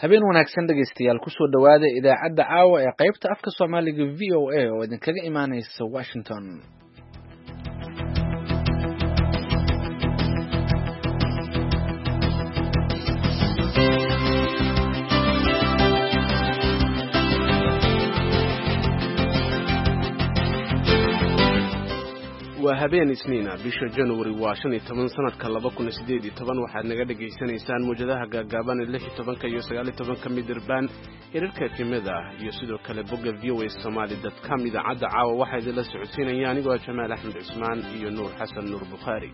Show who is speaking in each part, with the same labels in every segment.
Speaker 1: habeen wanaagsan dhegaystayaal kusoo dhawaada idaacadda caawa ee qaybta afka Soomaaliga VOA oo idinkaga imaanaysa Washington.
Speaker 2: waa habeen isniina bisha January waa 15 sanadka 2018 waxaad naga dhageysanaysaan muujadaha gaagaaban ee 16 iyo 19 midirbaan hirarka timida iyo sidoo kale bogga voasomali.com idaacadda caawa waxaa idinla socodsiinaya anigoo Jamaal Axmed Cusmaan iyo Nuur Xasan Nuur Bukhari.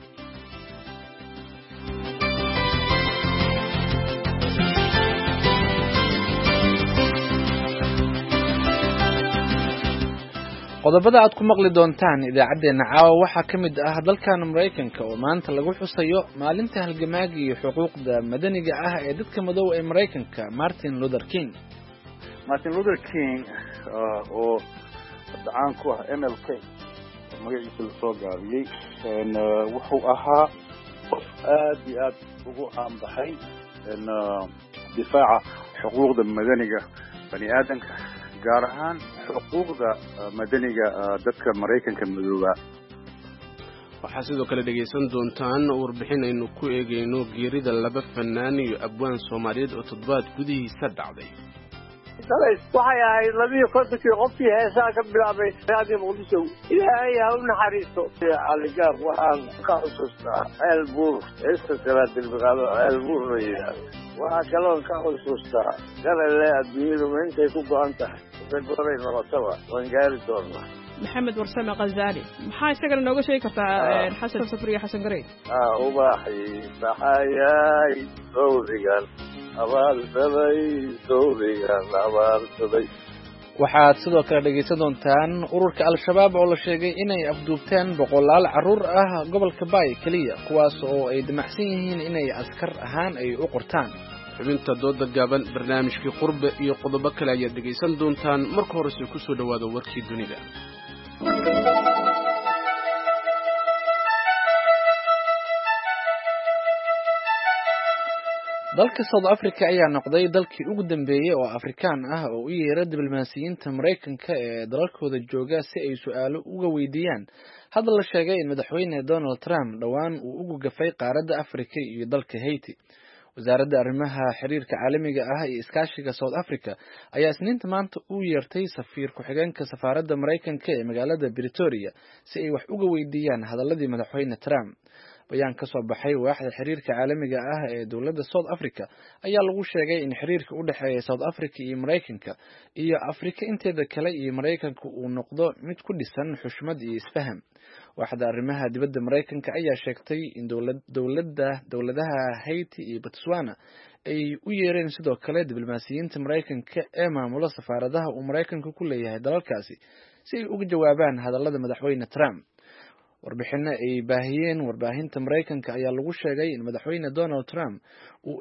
Speaker 1: qodobada aad ku maqli doontaan idaacadeena caawa waxaa ka mid ah dalkan Mareykanka oo maanta lagu xusayo maalinta halgamaaga iyo xuquuqda madaniga ah ee dadka madow ee Mareykanka Martin Luther King
Speaker 3: oo caan ku ah MLK magaciisa la soo gaabiyay wuxuu ahaa qof aad iyo aad ugu caan baxay difaaca xuquuqda madaniga bani aadamka gaar ahaan xuquuqda madaniga dadka Mareykanka madooba.
Speaker 2: waxaa sidoo kale dhageysan doontaan warbixin aynu ku eegayno geerida laba fanaan iyo abwaan Soomaaliyeed oo toddobaad gudihiisa dhacday.
Speaker 4: waxay ahayd 250 qofkii heesaa ka bilaabay raadiyo Muqdisho. ilaahay ha u naxariisto aligaab waxaan ka xusuustaa elbuur istasalad dilbiqaado elbuur waxaa kaloo ka xusuustaa galale adduunyadu intay ku go'an tahay goray noqotaba waan gaari doonaa.
Speaker 5: maxamed warsame qazaali maxaa isagana nooga sheegi kartaa xasan safri iyo xasan gareey
Speaker 4: ubaxi baxayay dowrigan abaarsaday dowrigan abaarsaday.
Speaker 1: waxaad sidoo kale dhegaysan doontaan ururka al-shabaab oo la sheegay inay afduubteen boqolaal carruur ah gobolka Bay kaliya kuwaas oo ay damacsan yihiin inay askar ahaan ay u qortaan.
Speaker 2: xubinta dooda gaaban barnaamijkii qurbe iyo qodobo kale ayaad dhegaysan doontaan marka horese ku soo dhawaado warkii dunida.
Speaker 1: dalka South Africa ayaa noqday dalkii ugu dambeeyay oo Afrikaan ah oo u yeeray diblomaasiyiinta Mareykanka ee dalalkooda jooga si ay su'aalo uga weydiiyaan hadda la sheegay in madaxweyne Donald Trump dhawaan uu ugu gafay qaaradda Afrika iyo dalka Haiti. wasaaradda arrimaha xiriirka caalamiga ah iyo iskaashiga South Africa ayaa isniinta maanta u yeertay safiir ku-xigeenka safaaradda Mareykanka ee magaalada Pretoria si ay wax uga weydiiyaan hadaladii madaxweyne Trump. bayaan ka soo baxay waaxda xiriirka caalamiga ah ee dowladda South Africa ayaa lagu sheegay in xiriirka u dhaxeeya South Africa iyo Mareykanka iyo Afrika inteeda kale iyo Mareykanka uu noqdo mid ku dhisan xushmad iyo isfaham. waaxda arrimaha dibadda Mareykanka ayaa sheegtay in dowladaha Haiti iyo Botswana ay u yeereen sidoo kale diblomaasiyiinta Mareykanka ee maamula safaaradaha uu Mareykanka ku leeyahay dalalkaasi si ay uga jawaabaan hadallada madaxweyne Trump. warbixino ay baahiyeen warbaahinta Mareykanka ayaa lagu sheegay in madaxweyne Donald Trump uu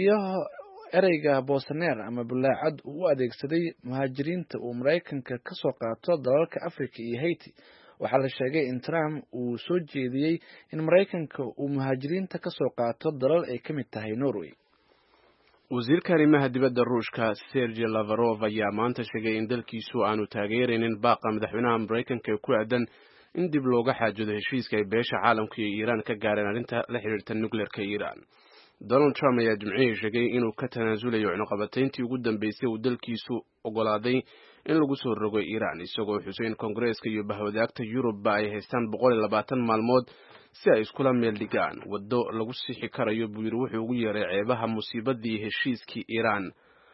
Speaker 1: ereyga boosaneer ama bulaacad u adeegsaday muhaajiriinta uu Mareykanka ka soo qaato dalalka Afrika iyo Haiti. waxaa la sheegay in Trump uu soo jeediyey in Mareykanka uu muhaajiriinta ka soo qaato dalal ay ka mid tahay Norway.
Speaker 2: wasiirka arrimaha dibadda Ruushka Sergey Lavrov ayaa maanta sheegay in dalkiisu aanu taageeraynin baaqa madaxweynaha Mareykanka ee ku aadan in dib looga xaajado heshiiska ay beesha caalamka iyo Iiraan ka gaareen arrinta la xiriirta nuclearka Iiraan. Donald Trump ayaa Jimcihii sheegay inuu ka tanaasulayo cunaqabatayntii ugu dambeysay uu dalkiisu ogolaaday in lagu soo rogo Iiraan isagoo xusay in Koongareeska iyo bahwadaagta Yurubba ay haystaan 120 maalmood si ay iskula meel dhigaan waddo lagu sixi karayo buu yiri wuxuu ugu yeeray ceebaha musiibadii heshiiskii Iiraan.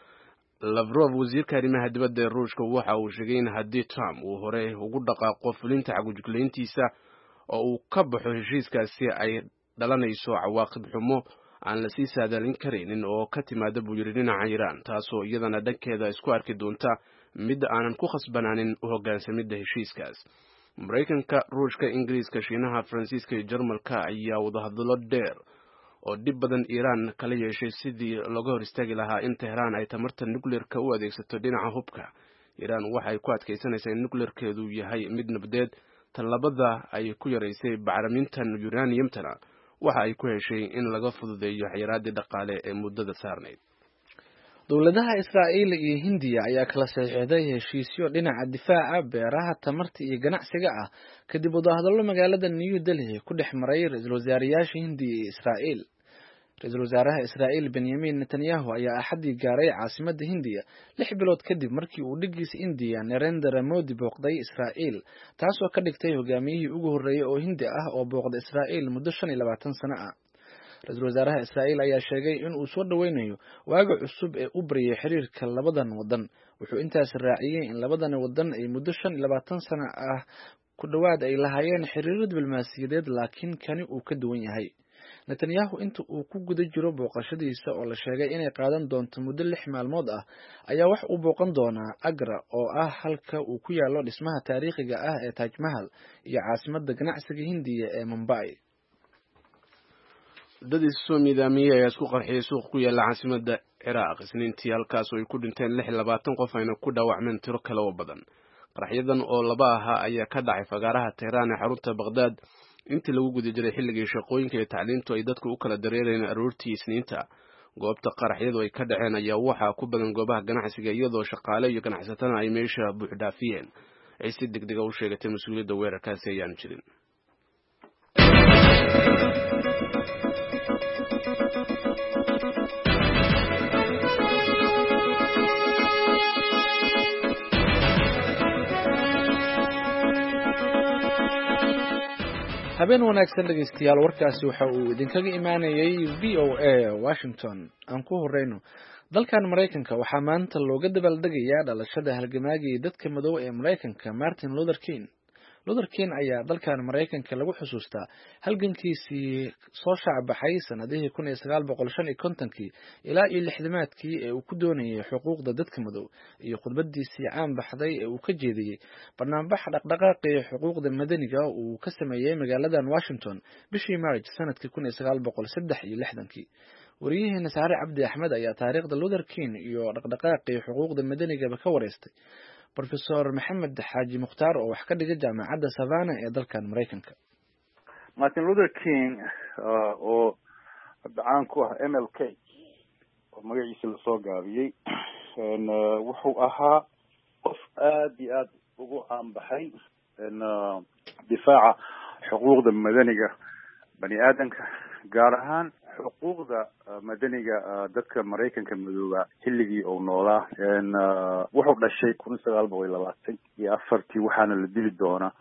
Speaker 2: Lavrov wasiirka arrimaha dibadda Ruushka waxa uu sheegay in haddii Trump uu hore ugu dhaqaaqo fulinta xagujugleyntiisa oo uu ka baxo heshiiskaasi ay dhalanayso cawaaqib xumo aan la sii saadaalin karaynin oo ka timaada buu yiri dhinaca Iiraan taasoo iyadana dhankeeda isku arki doonta mid aanan ku khasbanaanin u hoggaansamida heshiiskaas. Mareykanka, Ruushka, Ingiriiska, Shiinaha, Faransiiska iyo Jarmalka ayaa wadahadallo dheer oo dib badan Iiraan kala yeeshay sidii looga hor istaagi lahaa in Tehran ay tamarta nuclearka u adeegsato dhinaca hubka. Iiraan waxay ku adkaysanaysaa in nuclearkeedu yahay mid nabadeed tan labada ay ku yaraysay bacrimintan uraniumtana waxa ay ku heshay in laga fududeeyo xayiraadii dhaqaale ee muddada saarneyd.
Speaker 1: dowladaha Israa'iil iyo Hindiya ayaa kala saxiixday heshiisyo dhinaca difaaca, beeraha, tamarta iyo ganacsiga ah kadib wadahadallo magaalada New Delhi ku dhex maray ra'iisul wasaarayaasha Hindiya iyo Israa'iil. Ra'iisul wasaaraha Israa'iil Benjamin Netanyahu ayaa axadii gaaray caasimadda Hindiya 6 bilood kadib markii uu dhigiisa Hindiya Narendra Modi booqday Israa'iil, taasoo ka dhigtay hogaamiyihii ugu horreeyay oo Hindi ah oo booqda Israa'iil muddo 25 sano ah. Ra'iisul wasaaraha Israa'iil ayaa sheegay in uu soo dhaweynayo waaga cusub ee u baryay xiriirka labadan wadan. Wuxuu intaas raaciyay in labadan wadan ay muddo 25 sano ah ku dhawaad ay lahaayeen xiriir diblomaasiyadeed, laakiin kani uu ka duwan yahay. Netanyahu inta uu ku guda jiro booqashadiisa oo la sheegay inay qaadan doonto muddo 6 maalmood ah ayaa wax uu booqan doonaa Agra oo ah halka uu ku yaalo dhismaha taariikhiga ah ee Taj Mahal iyo caasimadda ganacsiga Hindiya ee Mumbai.
Speaker 2: dad isoo miidaamiyay ayaa isku qarxiyay suuq ku yaala caasimadda Ciraaq Isniintii, halkaas oo ay ku dhinteen 26 qof ayna ku dhaawacmeen tiro kale oo badan. Qaraxyadan oo laba ahaa ayaa ka dhacay fagaaraha Tehraan ee xarunta Baghdad intii lagu guda jiray xilligii shaqooyinka iyo tacliintu ay dadku u kala dareereen aroortii Isniinta. Goobta qaraxyadu ay ka dhaceen ayaa waxaa ku badan goobaha ganacsiga, iyadoo shaqaale iyo ganacsatana ay meesha buux dhaafiyeen. Ciise degdeg u sheegatay mas'uuliyadda weerarkaasi ayaan jirin.
Speaker 1: habeen wanaagsan dhegeystayaal, warkaasi waxa uu idinkaga imaanayay VOA Washington. Aan ku horeyno dalkan Mareykanka waxaa maanta looga dabaaldegayaa dhalashada halgamaagii dadka madow ee Mareykanka Martin Luther King. Luther King ayaa dalkan Mareykanka lagu xusuustaa halgankiisii soo shacbaxay sanadihii 1950 ilaa iyo 60-maadkii ee uu ku doonayay xuquuqda dadka madow, iyo khudbadiisii caan baxday ee uu ka jeediyay barnaamij dhaqdhaqaaqii xuquuqda madaniga uu ka sameeyay magaaladan Washington bishii March sanadkii 1963. wariyaheena Saare Cabdi Axmed ayaa taariikhda Luther King iyo dhaqdhaqaaqii xuquuqda madaniga ka wareystay Professor Maxamed Xaaji Mukhtaar oo wax ka dhiga jaamacadda Savannah ee dalkan Mareykanka.
Speaker 3: Martin Luther King oo caan ku ah MLK oo magaciisa la soo gaabiyay wuxuu ahaa qof aad iyo aad ugu caan baxay difaaca xuquuqda madaniga bani aadamka, gaar ahaan xuquuqda madaniga dadka Mareykanka madooba xilligii uu noolaa. wuxuu dhashay 1924 waxaana la dili doonaa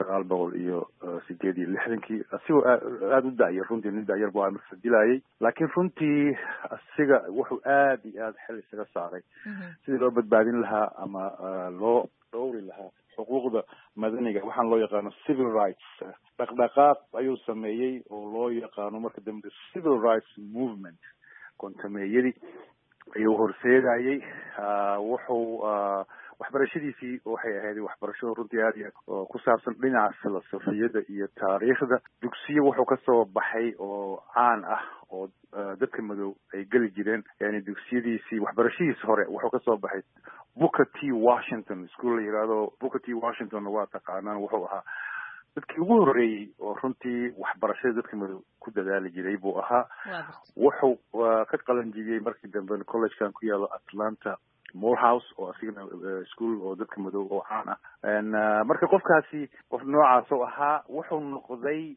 Speaker 3: 1968 asigoo aad u da'yar, runtii nin da'yar buu markaa dilayay, laakiin runtii asiga wuxuu aad iyo aad xil isaga saaray sidii loo badbaadin lahaa ama loo dhowri lahaa xuquuqda madaniga, waxaan loo yaqaano civil rights. dhaqdhaqaaq ayuu sameeyey oo loo yaqaano marka dambe civil rights movement. kontameeyadii ayuu horseedayay. wuxuu waxbarashadiisii waxay ahayd waxbarasho runtii aad iyo aad ku saabsan dhinaca filosofiyada iyo taariikhda. dugsiyo wuxuu ka soo baxay oo caan ah oo dadka madow ay geli jireen. yani dugsiyadiisii waxbarashadiisii hore wuxuu ka soo baxay Booker T. Washington School la yiraahdo. Booker T. Washington waa taqaanaan, wuxuu ahaa dadkii ugu horreeyay oo runtii waxbarashada dadka madow ku dadaali jiray buu ahaa. wuxuu ka qalanjiyey markii dambe collegekan ku yaalo Atlanta Morehouse oo asigana school oo dadka madow oo caan ah. marka qofkaasi qof noocaas oo ahaa wuxuu noqday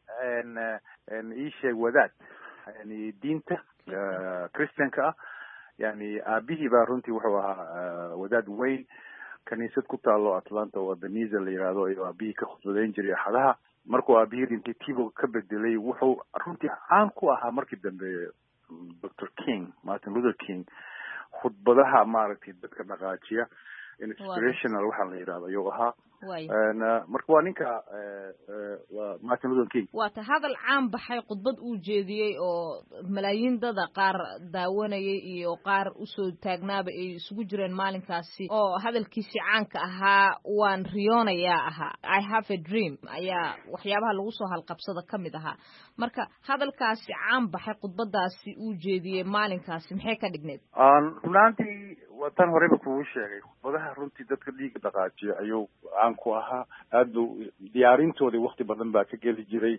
Speaker 3: isheeg wadaad, yani diinta Christianka ah. yani aabihii baa runtii wuxuu ahaa wadaad weyn, kaniisad ku taalo Atlanta oo Ebenezer la yiraahdo, iyo aabihii ka khudbadeyn jiray axadaha. markuu aabihii dhintay tiibo ka bedelay, wuxuu runtii caan ku ahaa markii dambe Dr. King, Martin Luther King, khudbadaha maaragtay dadka dhaqaajiya, inspirational waxaa la yiraahdo ayuu ahaa. marka waa ninka waa Martin Luther King.
Speaker 6: waa ta hadal caan baxay, khudbad uu jeediyey oo malaayiin dada qaar daawanayay iyo qaar usoo taagnaaba ay isugu jireen maalinkaasi, oo hadalkiisii caanka ahaa waan riyoonayaa ahaa, I have a dream, ayaa waxyaabaha lagu soo halqabsada ka mid ahaa. marka hadalkaasi caan baxay, khudbadaasi uu jeediyey maalinkaasi maxay ka dhigneed?
Speaker 3: runaantii tan horeba kugu sheegay, khudbadaha runtii dadka dhiiga dhaqaajiya ayuu caan ku ahaa. aad buu diyaarintoodii waqti badan baa ka geli jiray.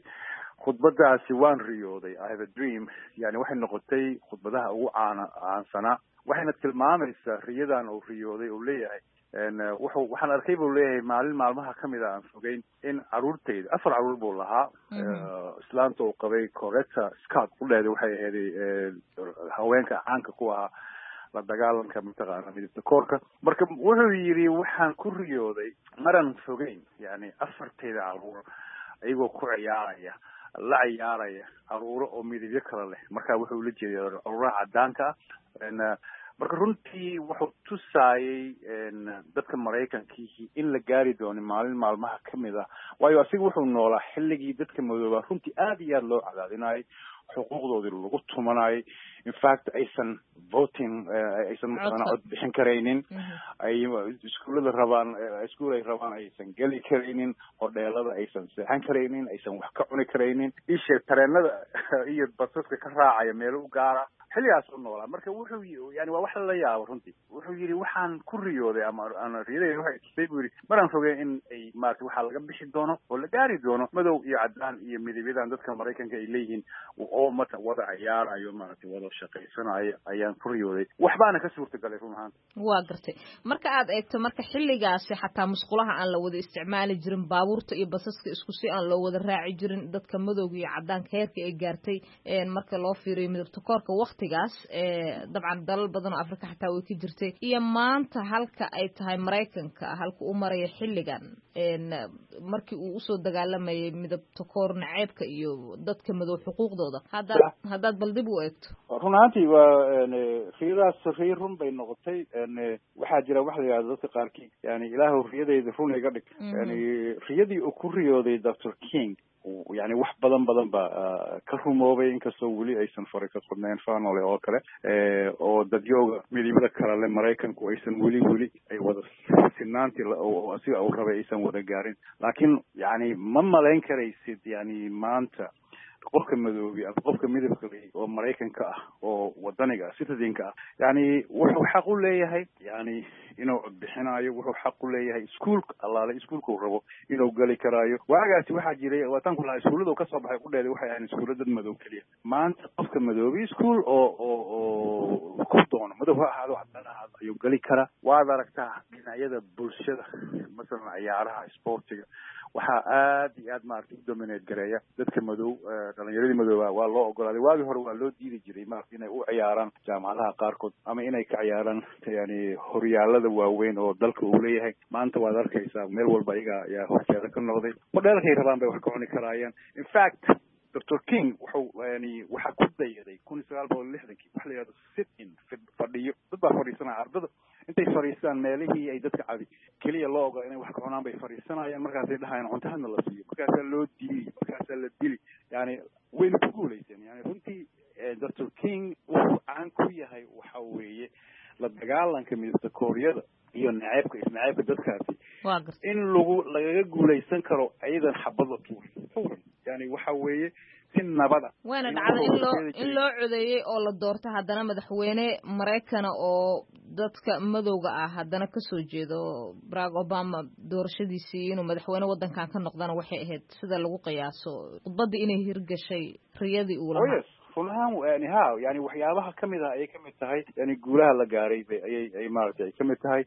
Speaker 3: khudbadaasi waan riyooday, I have a dream, yani waxay noqotay khudbadaha ugu caansanaa waxayna tilmaamaysaa riyadan uu riyooday uu leeyahay waxaan arkay buu leeyahay maalin maalmaha kamid a aan fogeyn in caruurtayda 4 caruur buu lahaa islaanta uu qabay Coretta Scott udheeday waxay ahayd haweenka caanka ku ahaa la dagaalanka mataqaana midabta koorka marka wuxuu yiri waxaan ku riyooday maran fogeyn yani 4tayda caruur ayagoo ku ciyaaraya la ciyaaraya caruuro oo midabyo kala leh marka wuxuu la jeedaa caruuraha cadaanka marka runtii wuxuu tusaayay dadka Mareykankii in la gaari doono maalin maalmaha kamid ah waayo asiga wuxuu noolaa xilligii dadka madooba runtii aad iyo aad loo cadaadinayay xuquuqdoodii lagu tumanayay in fact aysan voting aysan mataqaana cod bixin karaynin ay iskuulada rabaan iskuulay rabaan aysan geli karaynin hodheelada aysan seexan karaynin aysan wax ka cuni karaynin isha tareenada iyo basaska ka raacaya meel u gaara xilligaas u noolaa marka wuxuu yani waa wax la yaabo runtii wuxuu yiri waxaan ku riyooday ama aan riyaday waxay tusay buu yiri maraan fogay in ay maartay waxa laga bixi doono oo la gaari doono madow iyo cadaan iyo midabyadan dadka Mareykanka ay leeyihiin oo mata wada ciyaarayo maartay wada shaqeysanayo ayaan ku riyooday waxbaana ka suurtagalay run ahaan
Speaker 6: waa gartay marka aad eegto marka xilligaas xataa musqulaha aan la wada isticmaali jirin baabuurta iyo basaska isku si aan loo wada raaci jirin dadka madowga iyo cadaanka heerka ay gaartay marka loo fiiriyo midabta koorka waqtigaas dabcan dalal badan oo Afrika xataa way ka jirtay iyo maanta halka ay tahay Mareykanka halka uu maray xilligan markii uu soo dagaalamayay midabta koor naceebka iyo dadka madow xuquuqdooda haddaad bal dib u eegto
Speaker 3: runaantii waa fiidaas run bay noqotay waxaa jira wax la yiraahdo dadka qaarkii yani ilaahu riyadayda run iga dhig yani riyadii uu ku riyooday Dr. King يعني wax badan ba ka rumoobay inkastoo weli aysan fari ka qodnayn faanole oo kale oo dadyooga midibada kale le Mareykanku aysan weli ay wada sinaantii oo asiga uu rabay aysan wada gaarin laakiin yani ma malayn karaysid yani maanta qofka madoobi ama qofka midabka leh oo Mareykanka ah oo wadaniga citizenka ah yani wuxuu xaq u leeyahay yani inuu bixinayo wuxuu xaq u leeyahay iskuulka allaale iskuulka uu rabo inuu gali karaayo waagaasi waxa jiray waatan kula iskuulada ka soo baxay ku dheeday waxay ahayn iskuulada madow kaliya maanta qofka madoobi iskuul oo ku doono madow ha ahaado haddana ayuu gali karaa waad aragtaa dhinacyada bulshada masalan ciyaaraha sportiga waxaa aad iyo aad maartay dominate gareeya dadka madow dhalinyaradii madooba waa loo ogolaaday waagi hore waa loo diidi jiray maartay inay u ciyaaraan jaamacadaha qaarkood ama inay ka ciyaaraan yani horyaalada waaweyn oo dalka uu leeyahay maanta waad arkaysaa meel walba iyaga ayaa horjeeda ka noqday hodheelkay rabaan bay wax ka cuni karaayaan in fact Dr. King waxa ku dayaday 1960 wax la yiraahdo sit-in fadhiyo dad baa fadhiisanaya ardada intay fadhiistaan meelihii ay dadka caadi kaliya loo ogaa inay wax ka cunaan bay fadhiisanayaan markaasay dhahayaan cuntahana la siiyo markaasaa loo diili markaasaa la dili yani wayna ku guulaysteen yani runtii Dr. King wuxuu caan ku yahay waxa weeye la dagaalanka midabta kooriyada iyo naceebka dadkaasi in lagaga guulaysan karo ayadan xabad la tuurin yani waxa weeye si nabada
Speaker 6: waana dhacday in loo codeeyay oo la doortay haddana madaxweyne Mareykana oo dadka madowga ah haddana ka soo jeedo Barack Obama doorashadiisii inuu madaxweyne wadankan ka noqdana waxay ahayd sida lagu qiyaaso khudbadii inay hirgashay riyadii uu lahaa
Speaker 3: funahan yani waxyaabaha kamid ah ay kamid tahay yani guulaha la gaaray ay maartay kamid tahay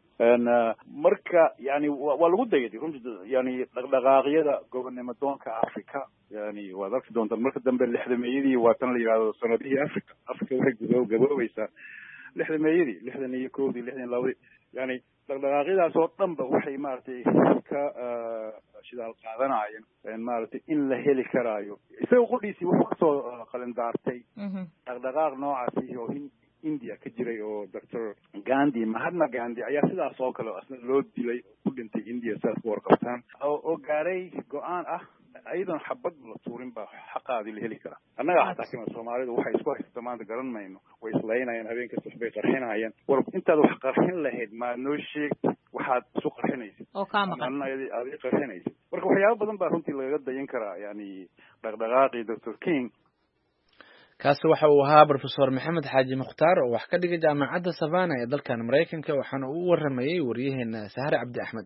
Speaker 3: marka yani waa lagu dayaday runtii yani dhaqdhaqaaqyada gobonnimadoonka Afrika yani waa dadka doonta marka dambe 60meeyadii waa tan la yiraahdo sanadihii Afrika waxay gaboobaysaa 60meeyadii 61 62 yani dhaqdhaqaaqyadaas oo dhanba waxay maartay ka shidaal qaadanayeen maartay in la heli karaayo isagoo qodiisii wuxuu soo qalindaartay dhaqdhaqaaq noocaasi oo India ka jiray oo Dr. Gandhi Mahatma Gandhi ayaa sidaas oo kale asna loo dilay ku dhintay India saas warqabtaan oo gaaray go'aan ah aydan xabad la tuurin ba xaqaadi la heli kara annaga xataa kama Soomaalidu waxay isku haystaan maanta garan mayno way islaynayaan habeenka subax qarxinayaan war intaad wax qarxin lahayd ma noo sheeg waxaad isu qarxinaysid
Speaker 6: oo ka maqan
Speaker 3: aad qarxinaysid marka waxyaabo badan baa runtii laga dayan karaa yani dhaqdhaqaaqii Dr. King
Speaker 1: kaasi waxa uu ahaa Professor Maxamed Xaaji Mukhtaar oo wax ka dhigay jaamacadda Savannah ee dalkan Mareykanka waxaana uu waramayay wariyaheena Sahar Cabdi Axmed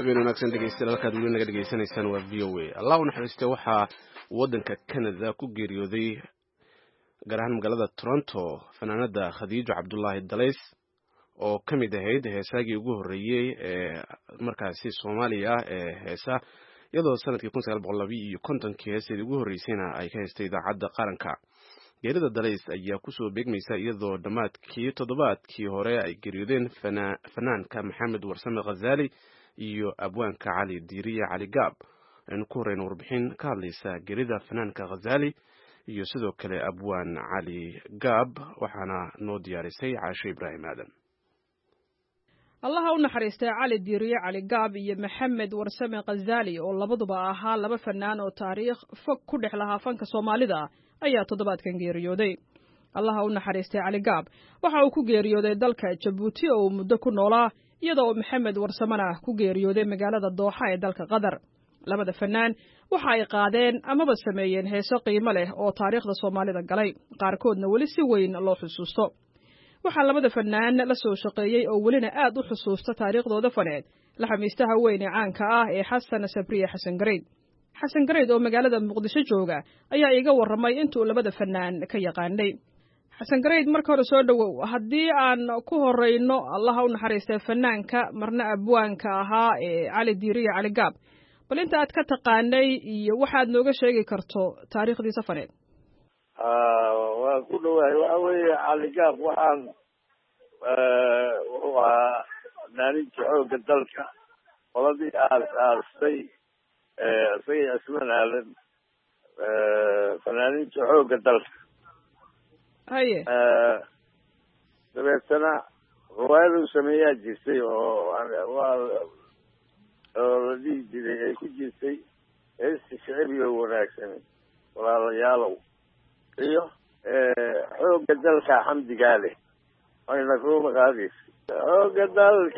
Speaker 2: habeen wanaagsan dhegeystayaal halkaad weli naga dhegeysanaysaan waa v o a allah u naxariistay waxaa waddanka Canada ku geeriyooday gaar ahaan magaalada Toronto fanaanada Khadiijo Cabdullaahi Dalays oo ka mid ahayd heesaagii ugu horreeyay ee markaasi Soomaaliya ee heesa iyadoo sanadkii 1952 heesadii ugu horreysayna ay ka heystay idaacadda qaranka. geerida Dalays ayaa kusoo beegmaysa iyadoo dhammaadkii toddobaadkii hore ay geeriyoodeen fanaanka Maxamed Warsame Ghazali iyo abwaanka Cali Diiriye Cali Gaab. aynu ku horeyno warbixin ka hadlaysa geerida fanaanka Ghazali iyo sidoo kale abwaan Cali Gaab waxaana noo diyaarisay Caasho Ibraahim Aadan.
Speaker 5: allaha u naxariistay Cali Diiriye Cali Gaab iyo Maxamed Warsame Ghazali oo labaduba ahaa laba fanaan oo taariikh fog ku dhex lahaa fanka Soomaalida ayaa toddobaadkan geeriyooday. allaha u naxariistay Cali Gaab waxa uu ku geeriyooday dalka Jabuuti oo muddo ku noolaa iyadoo Maxamed Warsamena ku geeriyooday magaalada Dooxa ee dalka Qatar. labada fanaan waxa ay qaadeen amaba sameeyeen heeso qiimo leh oo taariikhda Soomaalida galay qaarkoodna weli si weyn loo xusuusto. waxaa labada fanaan la soo shaqeeyay oo welina aad u xusuusta taariikhdooda faneed la xamiistaha weyn ee caanka ah ee Xasan Sabriye Xasan Gareyd. xasan Gareyd oo magaalada Muqdisho jooga ayaa iga warramay intuu labada fanaan ka yaqaanay. xasan Gareyd marka hore soo dhawow, haddii aan ku horeyno allaha u naxariistay fanaanka marna abwaanka ahaa ee Cali Diiriye Cali Gaab, bal inta aad ka taqaanay iyo waxaad nooga sheegi karto taariikhdiisa faneed.
Speaker 4: waa ku dhawahay waxa weeye Cali Gaab waxaan wuxuu ahaa fanaaniinta xoogga dalka qoladii aastay isaga asman aadan fanaaniinta xoogga dalka
Speaker 5: haye
Speaker 4: dabeetana riwaayadu sameeyaa jirtay oo la dhihi jiray ay ku jirtay heesta shicbiga wanaagsan walaalayaalow iyo xoogga dalka xamdigaa leh ayna kuma qaadaysa xoogga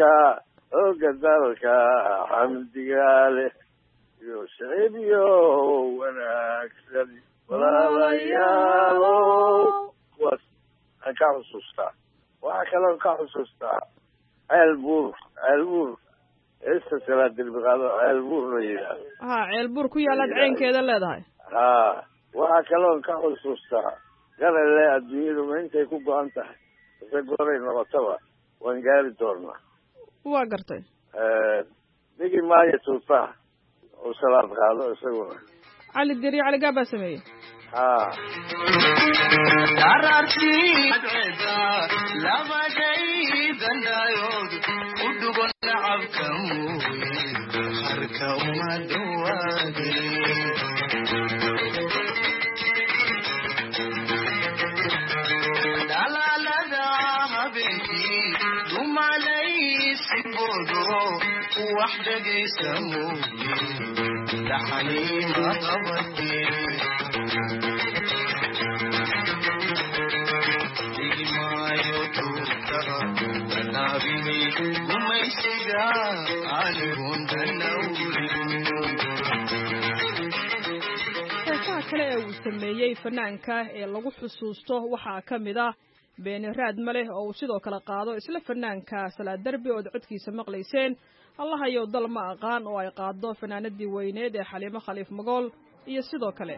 Speaker 4: dalka xamdigaa leh iyo shicbiga wanaagsan walaalayaalow kuwaas aan ka xusuustaa. waxaa kaloo ka xusuustaa ceelbuur heesta salaad dilbiqaado ceelbuur la yidhaahdo.
Speaker 5: ceelbuur ku yaalaad ceenkeeda leedahay.
Speaker 4: waxaa kaloo ka xusuustaa garale adduunyadu ma intay ku go-an tahay ise goray noqotaba waan gaari doonaa.
Speaker 5: waa gartay. dhigi
Speaker 4: maayo tuutaa oo salaad qaado isaguna.
Speaker 5: Cali Diiriye Cali Gaab baa sameeyey. heesaha kale ee uu sameeyey fanaanka ee lagu xusuusto waxaa ka mid ah beeni raad ma leh oo uu sidoo kale qaado isla fanaanka Salaad Darbi oo codkiisa maqlayseen allahayow dal ma aqaan oo ay qaado fanaanadii weyneed ee Xaliimo Khaliif Magool iyo sidoo kale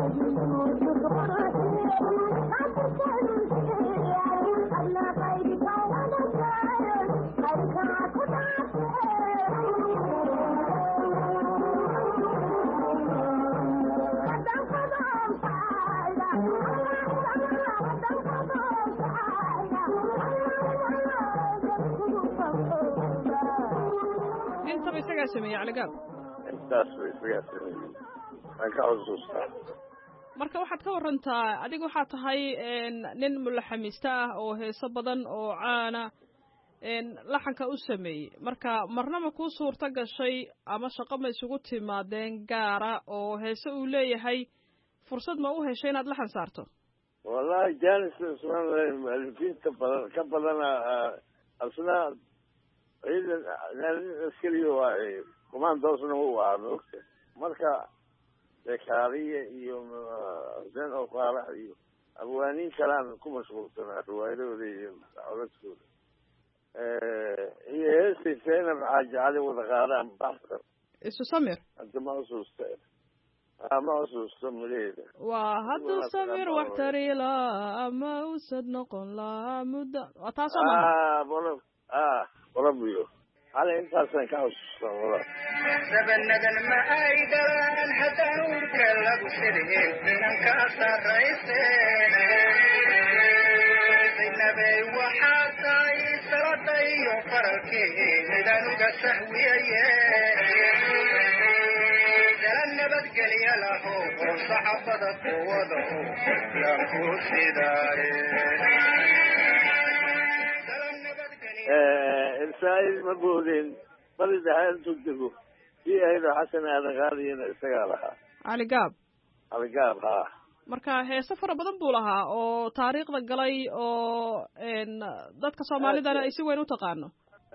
Speaker 5: isagaa sameeyey Cali Gaab.
Speaker 4: intaas isagaa sameeyey aan ka xusuustaa.
Speaker 5: marka waxaad ka warantaa adiga waxaa tahay nin mulaxamiista ah oo heeso badan oo caana laxanka u sameeyey, marka marnaba kuu suurto gashay ama shaqo ma isugu timaadeen gaara oo heese uu leeyahay fursad ma u heshay inaad laxan saarto?
Speaker 4: wallahi jaanis mu'alifiinta badan ka badana asna ciidan askariyo waa kumaandoosna u ahaa moogta. marka dekaariye iyo xuseen oo faarax iyo abwaaniin kalaan ku mashquulsanaa riwaayadooda iyo codadkooda. هي هسه حاجة علي وذكارها مبحثر
Speaker 5: isu samir
Speaker 4: أنت ما أصوصتين ما أصوصت مليدة
Speaker 5: waa hadduu samir wax tari laa ama usad noqon laa muddo waa taasoo maha
Speaker 4: بربيو على أنت أصلا كأصوصت والله
Speaker 7: زبنة ما أيدان حتى نورك لابو سرين ننكسر رئيسين نبي وحتى يسرطي وفركي لنوغ سهوية دلن بدقل يلهو وصحبة قوضه ينكو سيداري
Speaker 4: إنسان مقبولين بل إذا هل تدقوا في هيدا حسن هذا غالي استقالها
Speaker 5: cali gaab
Speaker 4: على قاب ها
Speaker 5: marka heese fara badan buu lahaa oo taariikhda galay oo dadka soomaalidana ay si weyn u taqaano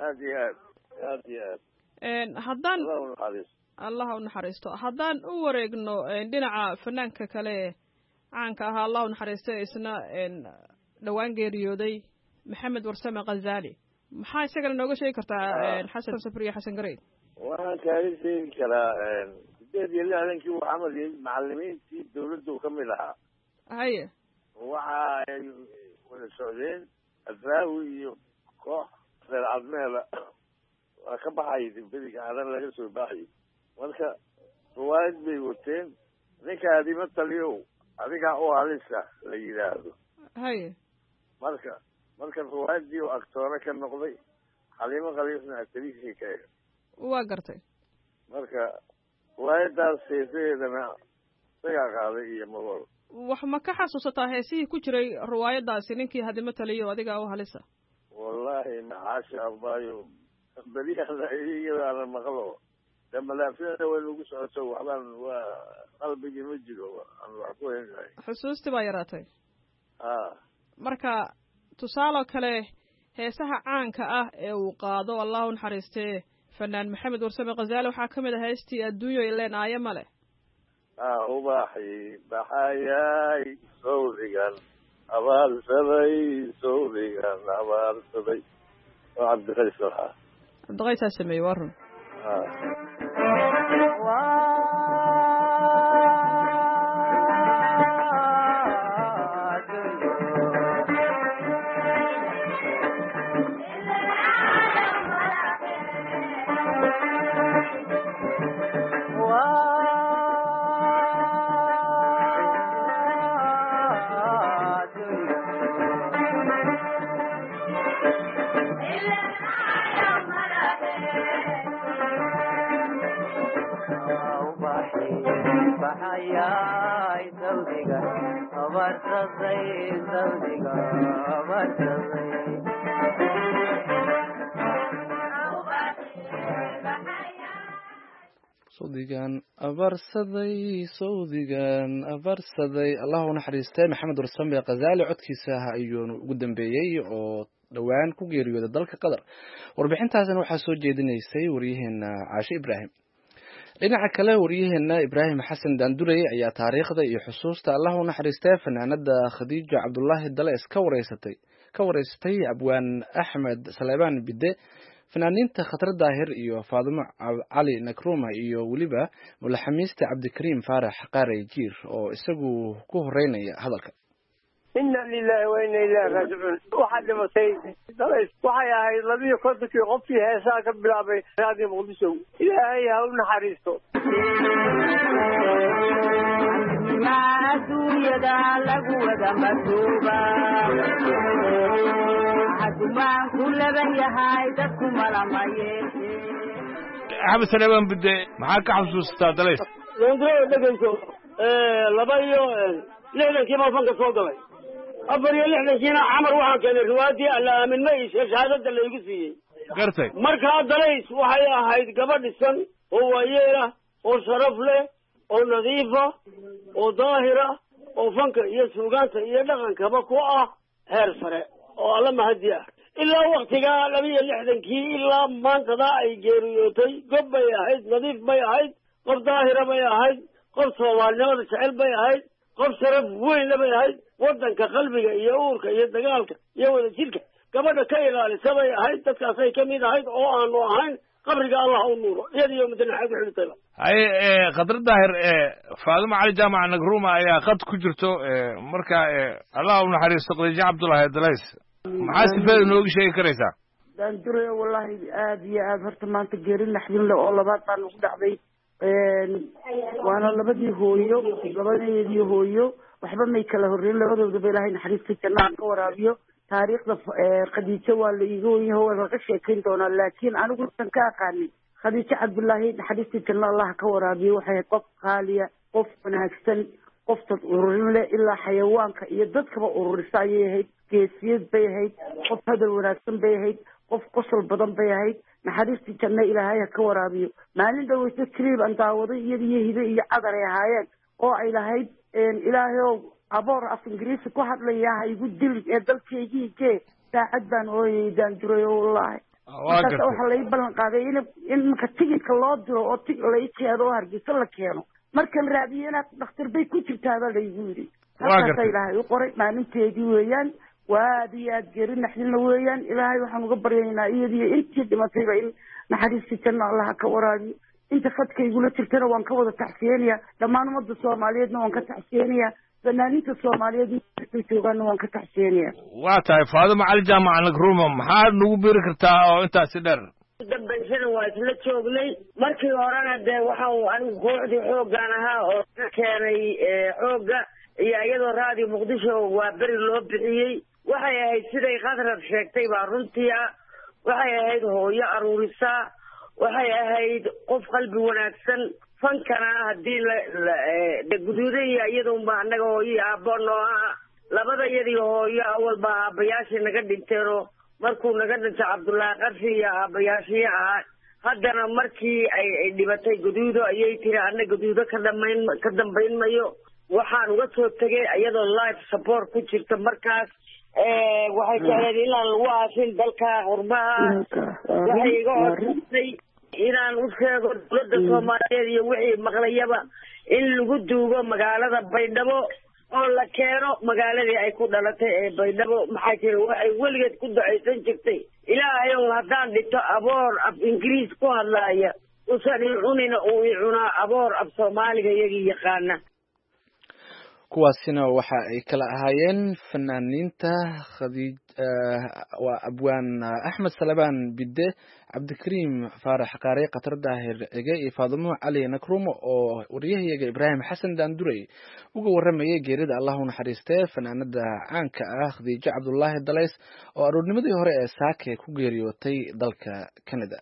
Speaker 4: aad
Speaker 5: haddaan allah u naxariisto haddaan u wareegno dhinaca fanaanka kale caanka ahaa allah u naxariisto isna dhowaan geeriyooday maxamed warsame khazali maxaa isagana nooga sheegi kartaa xasan safri iyo xasan gareyd
Speaker 4: waxaan kaaga sheegi karaa sideed iyo lixdankii uu camal yahay macalimiintii dawladdu ka mid ahaa
Speaker 5: haye
Speaker 4: waxa ay wada socdeen adraawi iyo koox reer cadmeela waa ka baxay beriga cadan laga soo baxay marka riwaayad bay wateen ninka adima taliyow adigaa u halisa la yidhaahdo
Speaker 5: haye
Speaker 4: marka riwaayadii oo actoore ka noqday xaliimo khaliifna actrice ka
Speaker 5: waa gartay
Speaker 4: marka riwaayadaas heesaheedana isagaa qaaday iyo mabal
Speaker 5: wax ma ka xasuusataa heesihii ku jiray riwaayadaasi ninkii hadima taliyo adigaa u halisa
Speaker 4: wallahi maxaasha abayo beriyaana iyadaana maqlo de malaafiyada way nagu socoto waxbaan waa qalbigii ma jiro aan wax ku hengahay
Speaker 5: xusuustii baa yaraatay
Speaker 4: a
Speaker 5: marka tusaaloo kale heesaha caanka ah ee uu qaado allah u naxariistee fanaan maxamed warsame khazali waxaa ka mid ah heestii adduunyo ileen aayo male
Speaker 4: ubaxi baxayay sawdigan abaarsaday sawdigan abaarsaday oo cabdiqays lahaa
Speaker 5: cabdiqaysaa sameeyey waa run sawdigan abarsaday allah u naxariistay maxamed warsame khazali codkiisa ayuunu ugu dambeeyey oo dhowaan ku geeriyooday dalka qatar warbixintaasna waxaa soo jeedinaysay waryaheena caashe ibraahim dhinaca kale waryaheena ibraahim xasan daandurey ayaa taariikhda iyo xusuusta allah u naxariistay fanaanada khadiija cabdullaahi dalees ka wareysatay abwaan axmed saleebaan bide fanaaniinta khatar daahir iyo faadimo cali nakruma iyo weliba mulaxamiista cabdikariim faarax qaarey jiir oo isagu ku horeynaya hadalka
Speaker 4: inna lillahi wa inna ilayhi raajicuun waxaa dhimatay dalays waxay ahayd 250 qofkii heesaa ka bilaabay raadi muqdisho ilaahay ha u naxariisto adduunyada lagu wada matuuba hadumaan ku laban yahay dadku malamayeeshe
Speaker 8: axmed saleebaan budde maxaa ka xasuustaa dalays
Speaker 4: londro dhegeyso 62 baa fanka soo galay 64 camar waxaan keenay riwaayadii alla aamin ma isha shahaadada la igu siiyey
Speaker 8: gartay
Speaker 4: markaa dalays waxay ahayd gabadh dhisan oo waayeela oo sharaf leh oo nadiifa oo daahira oo fanka iyo suugaanta iyo dhaqankaba ku ah heer sare oo alla mahadi ah ilaa waktigaa 62 ilaa maantada ay geeriyootay gob bay ahayd nadiif bay ahayd qof daahira bay ahayd qof soomaalinimada jecel bay ahayd qof sharaf weynna bay ahayd waddanka qalbiga iyo uurka iyo dagaalka iyo wada jirka
Speaker 9: gabadha ka ilaalisay bay ahayd dadkaasay ka mid ahayd oo aanu ahayn qabriga allah u nuuro iyadiyo madanaxaad u xidhitayba
Speaker 8: haye khadra daahir faadimo cali jaamac nagruma ayaa qad ku jirto marka allah u naxariisto khadiijo cabdullaahi dalays maxaa sifeeda nooga sheegi karaysaa
Speaker 10: daandure wallahi aada iyo aada horta maanta geeri naxdin le oo labaad baa nagu dhacday waana labadeedii hooyo waxba may kala horreyn labadoodaba ilaahay naxariista jannaha ka waraabiyo taariikhda khadiijo waa la iga wenyaho waa laga sheekayn doonaa laakiin anigu san ka aqaanin khadiijo cabdullaahi naxariista janna allah ka waraabiyo waxay ahayd qof qaaliya qof wanaagsan qof dad ururin leh ilaa xayawaanka iyo dadkaba ururisa ayay ahayd geesiyad bay ahayd qof hadal wanaagsan bay ahayd qof qosol badan bay ahayd naxariistii janna ilaahay ha ka waraabiyo maalin dhaweyso kriib aan daawaday iyadiyo hibe iyo cadar ay ahaayeen oo ay lahayd ilaahayow aboor af ingiriisi ku hadlaya ha igu dilin ee dalkaygii jee saacad baan ooyay daanduray wallaahi markaas waxaa lai ballan qaaday in marka tigidka loo diro oo lai keeno oo hargeysa la keeno markan raadiyo inaad dhakhtar bay ku jirtaabaa laygu yidhi halkaasa ilaahay u qoray maalinteedii weeyaan waa aada iyo aada geeri naxdinna weeyaan ilaahay waxaan uga baryaynaa iyadiyo intii dhimatayba in naxariistii janna allaha ka waraabiyo inta fadka igula jirtana waan ka wada tacsiyeenaya dhammaan ummadda soomaaliyeedna waan ka tacsiyeenaya fanaaniinta soomaaliyeed markay joogaanna waan ka tacsiyeenaya
Speaker 8: waa tahay faadimo cali jaamac nagruma maxaad nagu biri kartaa oo intaasi dheer
Speaker 4: dambaysana waa isla joognay markii horena dee waxaan anigu kooxdii xooggaan ahaa oo ka keenay xoogga iyo iyadoo raadiyo muqdisho waa beri loo bixiyey waxay ahayd siday khadrad sheegtay baa runtii ah waxay ahayd hooyo aruurisaa waxay ahayd qof qalbi wanaagsan fankana haddii guduuda iyo iyadunba annaga hooyo aabbo noo aha labada iyadii hooyo awalba aabbayaashii naga dhinteenoo markuu naga dhintay cabdullaahi qarshi iyo aabbayaashii ahaa haddana markii ay dhibatay guduudo ayay tiri anna guduudo ka dambayn mayo waxaan uga soo tegay iyadoo life support ku jirta markaas waxay jecleed inaan lagu aasin dalka qurbaha waxay iga codsatay inaan u sheego dowladda soomaaliyeed iyo wixii maqlayaba in lagu duugo magaalada baydhabo oo la keeno magaaladii ay ku dhalatay ee baydhabo maxaa jira waxay weligeed ku ducaysan jirtay ilaahayow haddaan dhito aboor af ingiriis ku hadlaaya usan i cunina uu i cunaa aboor af soomaaliga iyagii yaqaana
Speaker 1: kuwaasina waxa ay kala ahaayeen fanaaniinta waa abwaan axmed salabaan bidde cabdikariim faarax qaare khatar daahir cige iyo faadimo cali nakrumo oo waryahayaga ibraahim xasan daandurey uga waramayay geerida allah u naxariistee fanaanada caanka ah khadiijo cabdullaahi dalays oo aroornimadii hore ee saake ku geeriyootay dalka canada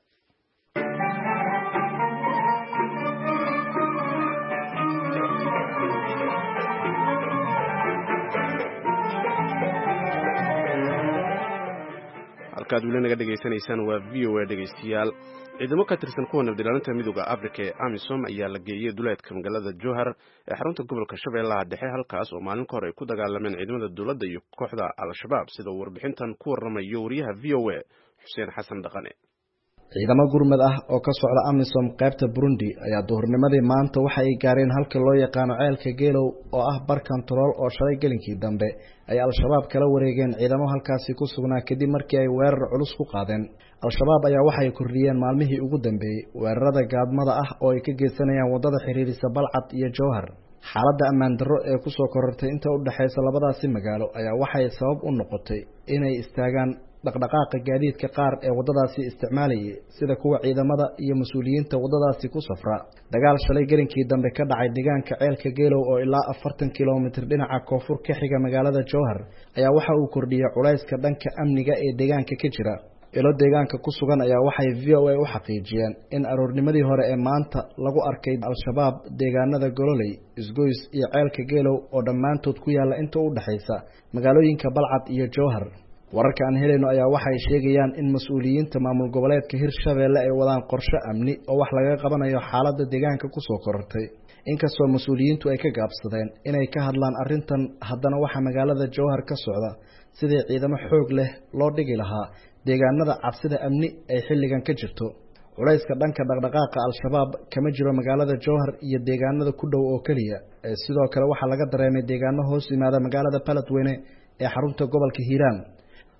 Speaker 2: halkaad weli naga dhegaysanaysaan waa v o a dhegaystayaal ciidamo ka tirsan kuwa nabadilaalinta midooda africa ee amisom ayaa la geeyey duleedka magaalada jowhar ee xarunta gobolka shabeellaha dhexe halkaas oo maalin ka hor ay ku dagaalameen ciidamada dowladda iyo kooxda al-shabaab sida uu warbixintan ku warramayo wariyaha v o a xuseen xasan dhaqane
Speaker 11: ciidamo gurmad ah oo ka socda amisom qaybta burundi ayaa duhurnimadii maanta waxa ay gaareen halka loo yaqaano ceelka geelow oo ah bar kontarool oo shalay gelinkii dambe ay al-shabaab kala wareegeen ciidamo halkaasi ku sugnaa kadib markii ay weerar culus ku qaadeen al-shabaab ayaa waxay kordhiyeen maalmihii ugu dambeeyey weerarada gaadmada ah oo ay ka geysanayaan waddada xiriirisa balcad iyo jowhar xaaladda ammaan darro ee kusoo korortay inta u dhexaysa labadaasi magaalo ayaa waxay sabab u noqotay inay istaagaan dhaqdhaqaaqa gaadiidka qaar ee waddadaasi isticmaalayay sida kuwa ciidamada iyo mas-uuliyiinta waddadaasi ku safra dagaal shalay gelinkii dambe ka dhacay deegaanka ceelka geelow oo ilaa 40 kilomitir dhinaca koonfur ka xiga magaalada jowhar ayaa waxa uu kordhiyay culayska dhanka amniga ee deegaanka ka jira ilo deegaanka ku sugan ayaa waxay v o a u xaqiijiyeen in aroornimadii hore ee maanta lagu arkay al-shabaab deegaanada gololey isgoys iyo ceelka geelow oo dhammaantood ku yaalla inta u dhexaysa magaalooyinka balcad iyo jowhar wararka aan helayno ayaa waxay sheegayaan in mas-uuliyiinta maamul goboleedka hirshabeelle ay wadaan qorshe amni oo wax laga qabanayo xaaladda deegaanka kusoo korortay inkastoo mas-uuliyiintu ay ka gaabsadeen inay ka hadlaan arrintan haddana waxaa magaalada jowhar ka socda sidii ciidamo xoog leh loo dhigi lahaa deegaanada cabsida amni ay xilligan ka jirto culayska dhanka dhaqdhaqaaqa al-shabaab kama jiro magaalada jowhar iyo deegaanada ku dhow oo keliya sidoo kale waxaa laga dareemay deegaano hoos yimaada magaalada baladweyne ee xarunta gobolka hiiraan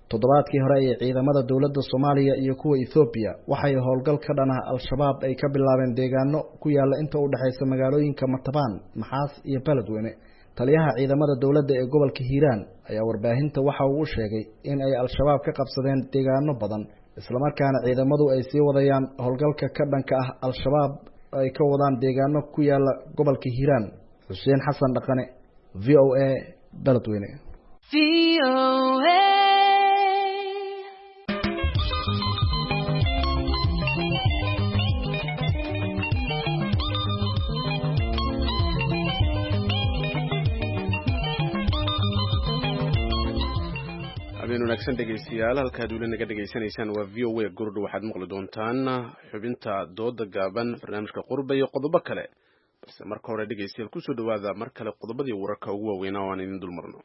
Speaker 11: toddobaadkii hore ee ciidamada dowladda Soomaaliya iyo kuwa Ethiopia waxay howlgal ka dhan ah al-shabaab ay ka bilaabeen deegaano ku yaala inta u dhaxaysa magaalooyinka Matabaan, Maxaas iyo Beledweyne. taliyaha ciidamada dowladda ee gobolka Hiiraan ayaa warbaahinta waxa uu sheegay in ay al-shabaab ka qabsadeen deegaano badan isla markaana ciidamadu ay sii wadayaan howlgalka ka dhanka ah al-shabaab ay ka wadaan deegaano ku yaala gobolka Hiiraan. Xuseen Xasan Dhaqane, VOA, Beledweyne.
Speaker 2: habeen wanaagsan dhegeystayaal halkaad weli naga dhegeysanaysaan waa VOA gurdho waxaad maqli doontaan xubinta dooda gaaban barnaamijka qurba iyo qodobo kale balse marka hore dhegeystayaal kusoo dhawaada mar kale qodobadii wararka ugu waaweynaa oo aan idin dul marno.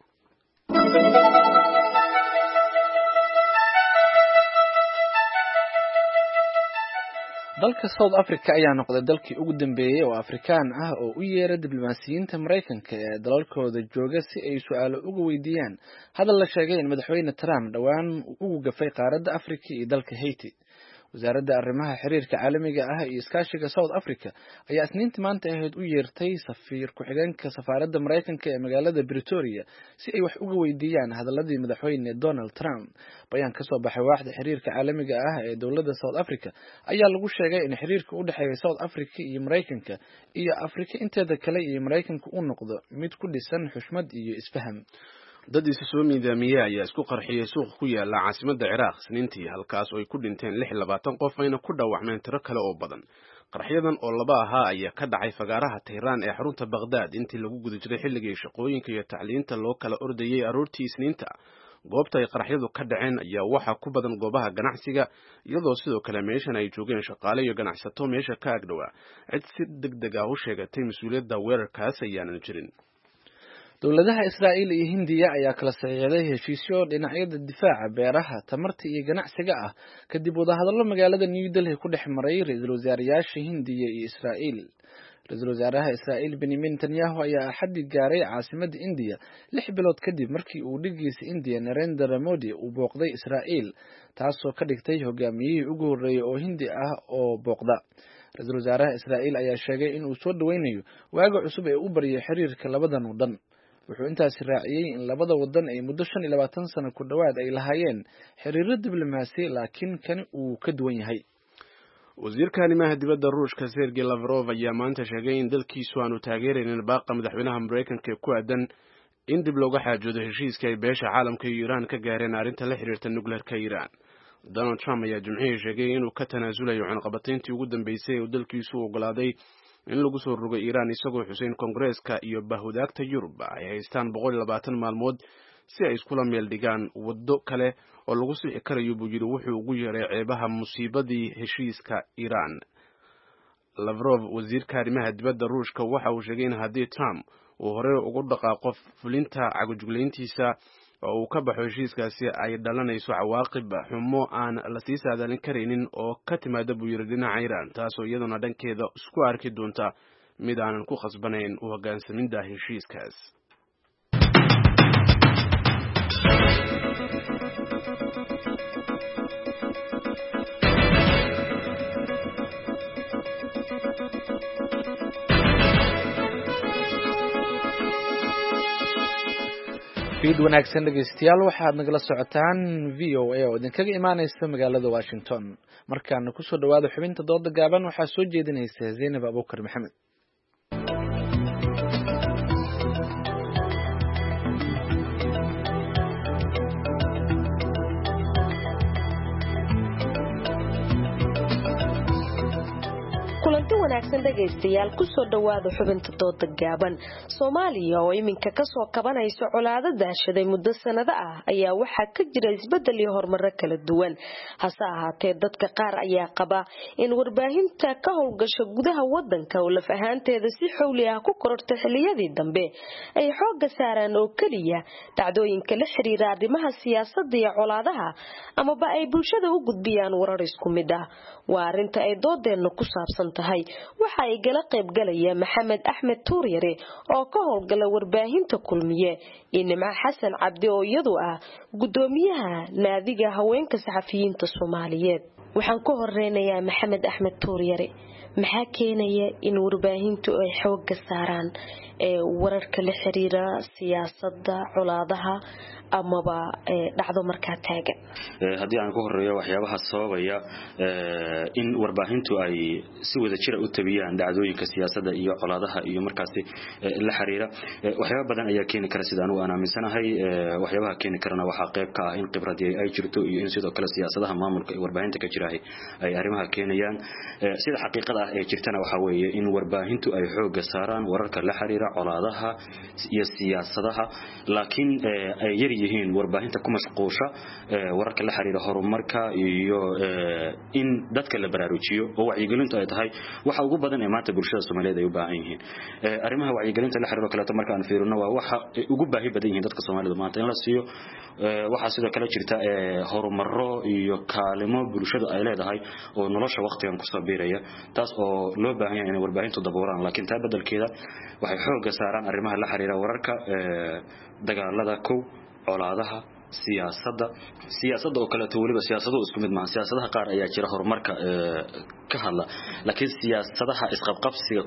Speaker 1: dalka South Africa ayaa noqday dalkii ugu dambeeyay oo Afrikaan ah oo u yeeray diblomaasiyiinta Mareykanka ee dalalkooda jooga si ay su'aalo uga weydiiyaan hadal la sheegay in madaxweyne Trump dhawaan ugu gafay qaaradda Afrika iyo dalka Haiti. wasaaradda arrimaha xiriirka caalamiga ah iyo iskaashiga South Africa ayaa isniintii maanta ahayd u yeertay safiir ku-xigeenka safaaradda Mareykanka ee magaalada Pretoria si ay wax uga weydiiyaan hadaladii madaxweyne Donald Trump. bayaan ka soo baxay waaxda xiriirka caalamiga ah ee dowladda South Africa ayaa lagu sheegay in xiriirka u dhexeeya South Africa iyo Mareykanka iyo Afrika inteeda kale iyo Mareykanka uu noqdo mid ku dhisan xushmad iyo isfaham.
Speaker 2: dad isa soo miidaamiyay ayaa isku qarxiyay suuq ku yaala caasimadda Ciraaq Isniintii halkaas oo ay ku dhinteen 26 qof ayna ku dhaawacmeen tiro kale oo badan. qarxiyadan oo laba ahaa ayaa ka dhacay fagaaraha Tehran ee xarunta Baghdad intii lagu guda jiray xilligii shaqooyinka iyo tacliinta loo kala ordayay aroortii Isniinta. goobta ay qarxiyadu ka dhaceen ayaa waxa ku badan goobaha ganacsiga iyadoo sidoo kale meeshan ay joogeen shaqaale iyo ganacsato meesha ka agdhowa. cid si degdeg ah u sheegatay mas'uuliyadda weerarkaas ayaanan jirin.
Speaker 1: dowladaha Israa'iil iyo Hindiya ayaa kala saxiixday heshiisyo dhinacyada difaaca, beeraha, tamarta iyo ganacsiga ah kadib wadahadallo magaalada New Delhi ku dhex maray ra'iisul wasaarayaasha Hindiya iyo Israa'iil. ra'iisul wasaaraha Israa'iil Benjamin Netanyahu ayaa axadii gaaray caasimadda Indiya 6 bilood kadib markii uu dhigiisa Indiya Narendra Modi uu booqday Israa'iil, taasoo ka dhigtay hogaamiyihii ugu horreeyay oo Hindi ah oo booqda. ra'iisul wasaaraha Israa'iil ayaa sheegay in uu soo dhaweynayo waaga cusub ee u baryay xiriirka labadan wadan. wuxuu intaasi raaciyay in labada wadan ay muddo 25 sano ku dhawaad ay lahaayeen xiriiro diblomaasi laakiin kan uu ka duwan yahay.
Speaker 2: wasiirka arrimaha dibadda Ruushka Sergey Lavrov ayaa maanta sheegay in dalkiisu aanu taageeraynin baaqa madaxweynaha Mareykanka ee ku aadan in dib looga xaajoodo heshiiska ay beesha caalamka iyo Iran ka gaareen arrinta la xiriirta nukleerka Iran. Donald Trump ayaa Jimcihii sheegay inuu ka tanaasulayo cunaqabatayntii ugu dambeysay ee dalkiisu ogolaaday in lagu soo rogo Iran isagoo xuseen Koongareeska iyo bahwadaagta Yurub ay haystaan 120 maalmood si ay iskula meel dhigaan waddo kale oo lagu sixi karayo buu yiri wuxuu ugu yeeray ceebaha musiibadii heshiiska Iran. Lavrov wasiirka arrimaha dibadda Ruushka waxa uu sheegay in haddii Trump uu hore ugu dhaqaaqo fulinta cagajuglayntiisa oo uu ka baxo heshiiskaasi ay dhalanayso cawaaqib xumo aan la sii saadaalin karaynin oo ka timaada buu yiri dhinaca Iran, taasoo iyaduna dhankeeda isku arki doonta mid aanan ku khasbanayn u hoggaansaminta heshiiskaas.
Speaker 1: fiid wanaagsan dhegeystayaal waxaad nagala socotaan VOA oo idinkaga imaanaysa magaalada Washington. markaana ku soo dhawaada xubinta dooda gaaban waxaa soo jeedinaysa Zainab Abuukar Maxamed.
Speaker 12: kulanti wanaagsan dhageystayaal ku soo dhawaada xubinta dooda gaaban. Soomaaliya oo iminka ka soo kabanayso colaado daashaday muddo sanado ah ayaa waxa ka jira isbedel iyo horumar kala duwan. hase ahaatee dadka qaar ayaa qaba in warbaahinta ka howlgasho gudaha wadanka oo laf ahaanteeda si xawli ah ku kororto xilliyadii dambe ay xooga saaraan oo kaliya dhacdooyinka la xiriira arrimaha siyaasadda iyo colaadaha amaba ay bulshada u gudbiyaan warar isku mid ah. waa arinta ay doodeena ku saabsan tahay. tahay waxa ay gala qayb galaya Maxamed Axmed Tuuryare oo ka howlgala warbaahinta kulmiye iyo Nimco Xasan Cabdi oo iyadu ah gudoomiyaha naadiga haweenka saxafiyiinta Soomaaliyeed. waxaan ku horeynayaa Maxamed Axmed Tuuryare maxaa keenaya in warbaahintu ay xoog saaraan wararka la xiriira siyaasadda colaadaha amaba dhacdo markaa taagan
Speaker 13: haddii aan ku horeeyo waxyaabaha sababaya in warbaahintu ay si wada jir u tabiyaan dhacdooyinka siyaasadda iyo colaadaha iyo markaasi la xiriira waxyaabo badan ayaa keeni kara sidaan u aaminsanahay waxyaabaha keeni karana waxa qayb ka ah in khibradii ay jirto iyo in sidoo kale siyaasadaha maamulka ee warbaahinta ka jira ay arrimaha keenayaan sida xaqiiqada ah ee jirtana waxa weeye in warbaahintu ay xoog saaraan wararka la xiriira colaadaha iyo siyaasadaha laakiin ay yar yihiin warbaahinta ku mashquusha wararka la xiriira horumarka iyo in dadka la baraarujiyo oo wacyigelintu ay tahay waxa ugu badan ee maanta bulshada Soomaaliyeed ay u baahan yihiin arrimaha wacyigelinta la xiriira kala marka aan fiirino waa waxa ugu baahi badan yihiin dadka Soomaaliyeed maanta in la siiyo waxa sidoo kale jirta horumaro iyo kaalmo bulshada ay leedahay oo nolosha waqtigan ku sabiiraya taas oo loo baahan yahay in warbaahintu daboolaan laakiin taa beddelkeeda waxay xoog saaraan arrimaha la xiriira wararka dagaalada colaadaha siyaasadda oo kale waliba siyaasadu isku mid maahan siyaasadaha qaar ayaa jira horumarka ka hadla laakiin siyaasadaha isqabqabsiga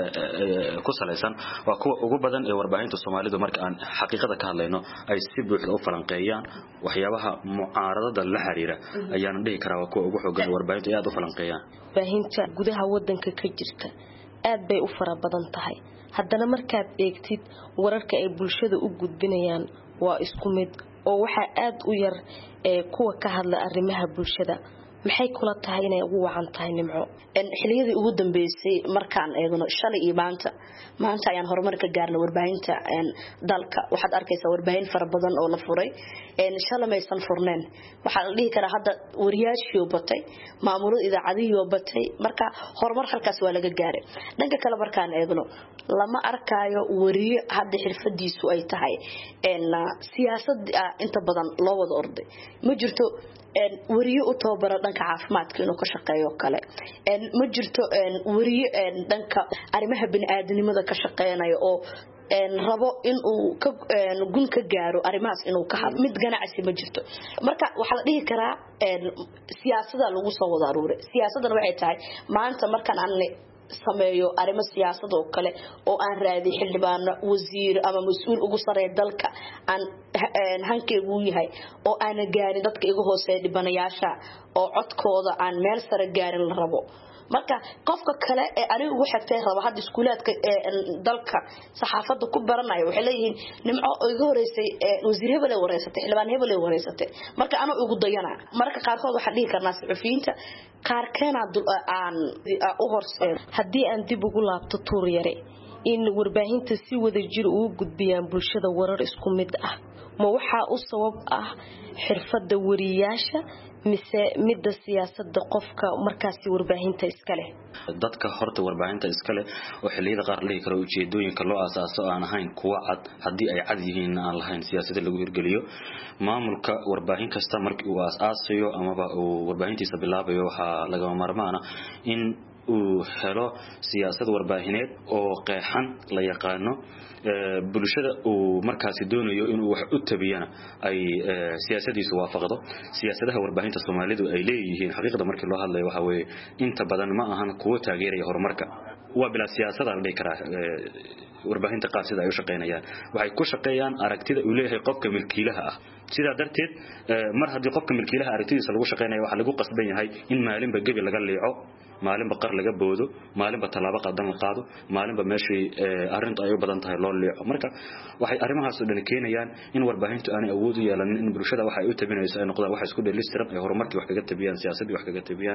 Speaker 13: ku saleysan waa kuwa ugu badan ee warbaahinta Soomaalidu marka aan xaqiiqada ka hadlayno ay si buuxda u falanqeeyaan waxyaabaha mucaaradada la xiriira ayaan dhihi karaa waa kuwa ugu xooggan warbaahinta aad u falanqeeyaan
Speaker 12: warbaahinta gudaha wadanka ka jirta aad bay u fara badan tahay haddana markaad eegtid wararka ay bulshada u gudbinayaan waa isku mid oo waxa aad u yar kuwa ka hadla arrimaha bulshada maxay kula tahay inay ugu wacan tahay Nimco
Speaker 14: xiliyadii ugu dambeysay markaan eegno shalay iyo maanta ayaan horumar ka gaarnay warbaahinta dalka waxaad arkaysaa warbaahin fara badan oo la furay shalay maysan furneen waxa la dhihi karaa hadda wariyaashii batay maamulada idaacadihii batay marka horumar halkaas waa laga gaaray dhanka kale markaan eegno lama arkayo wariye hadda xirfadiisu ay tahay siyaasad inta badan loo wada orday ma jirto wariye u tababaro dhanka caafimaadka inuu ka shaqeeyo kale ma jirto wariye dhanka arrimaha bini'aadanimada ka shaqeeyo oo rabo in uu gun ka gaaro arrimahaas inuu ka hadlo mid ganacsi ma jirto marka waxa la dhihi karaa siyaasadda lagu soo wada aruuray siyaasadana waxay tahay maanta markaan aan sameeyo arrimo siyaasad oo kale oo aan raadiyo xildhibaan wasiir ama mas'uul ugu sareeya dalka aan hankeygu yahay oo aan gaarin dadka igu hooseeya dhibanayaasha oo codkooda aan meel sare gaarin la rabo marka qofka kale ee anigu ugu xigtay raba hadda iskuulaadka dalka saxaafadda ku baranayo waxay leeyihiin Nimco ugu horeysay wasiir hebel wareysatay xildhibaan hebel wareysatay marka ana ugu dayana marka qaarkood waxa dhihi karnaa saxafiyiinta qaarkeena aan u horseed
Speaker 12: haddii aan dib ugu laabto Tuuryare in warbaahinta si wada jir ugu gudbiyaan bulshada warar isku mid ah ma waxa u sabab ah xirfadda wariyaasha mise midda siyaasadda qofka markaasi warbaahinta iska leh
Speaker 13: dadka horta warbaahinta iska leh oo xilliyada qaar la karo ujeedooyinka loo asaaso aan ahayn kuwa cad hadii ay cad yihiin aan lahayn siyaasadda lagu hirgeliyo maamulka warbaahin kasta markii uu asaasayo amaba uu warbaahintiisa bilaabayo waxa laga maarmaana in uu helo siyaasad warbaahineed oo qeexan la yaqaano bulshada uu markaasi doonayo inuu wax u tabiyana ay siyaasadiisu waafaqdo siyaasadaha warbaahinta Soomaalidu ay leeyihiin xaqiiqada markii loo hadlayo waxa weeye inta badan ma ahan kuwa taageeraya horumarka waa bila siyaasadda la dhigay warbaahinta qaar sida ay u shaqeynayaan waxay ku shaqeeyaan aragtida uu leeyahay qofka milkiilaha ah sida darteed mar haddii qofka milkiilaha aragtidiisa lagu shaqeynayo waxa lagu qasban yahay in maalinba gabi laga leeco maalinba qar laga boodo maalinba talaabo qadan la qaado maalinba meeshii arintu ay u badan tahay loo leeco marka waxay arimahaas oo dhan keenayaan in warbaahintu aanay awood u yeelanin in bulshada waxa ay u tabinayso ay noqdaan waxa isku dheelistiran ay horumarkii wax kaga tabiyaan siyaasadii wax kaga tabiyaan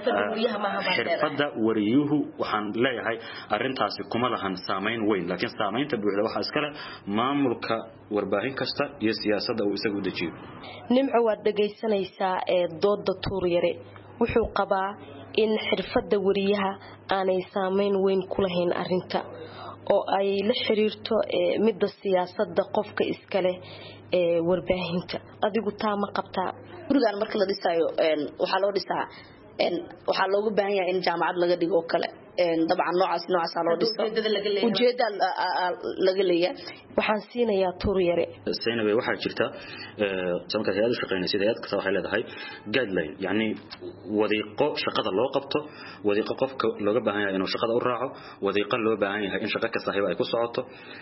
Speaker 13: xirfadda wariyuhu waxaan leeyahay arintaasi kuma lahan saameyn weyn laakiin saameynta buuxda waxa iska leh maamulka warbaahin kasta iyo siyaasadda uu isagu dejiyo
Speaker 12: Nimco waad dhageysanaysaa dooda Tuuryare wuxuu qabaa in xirfadda wariyaha aanay saameyn weyn ku lahayn arinta oo ay la xiriirto midda siyaasadda qofka iska leh warbaahinta adigu taa ma qabtaa
Speaker 14: gurigan marka la dhisayo waxa loo dhisaa waxa looga baahan yahay in jaamacad laga dhigo kale dabcan noocaas loo dhiso ujeedada laga leeyahay
Speaker 12: waxaan siinayaa tur yare
Speaker 13: saynabe waxa jirta samka hay'adda shaqeynaysa hay'ad kasta waxay leedahay guideline yani wadiiqo shaqada loo qabto wadiiqo qofka looga baahan yahay inuu shaqada u raaco wadiiqo loo baahan yahay in shaqo kasta ay ku socoto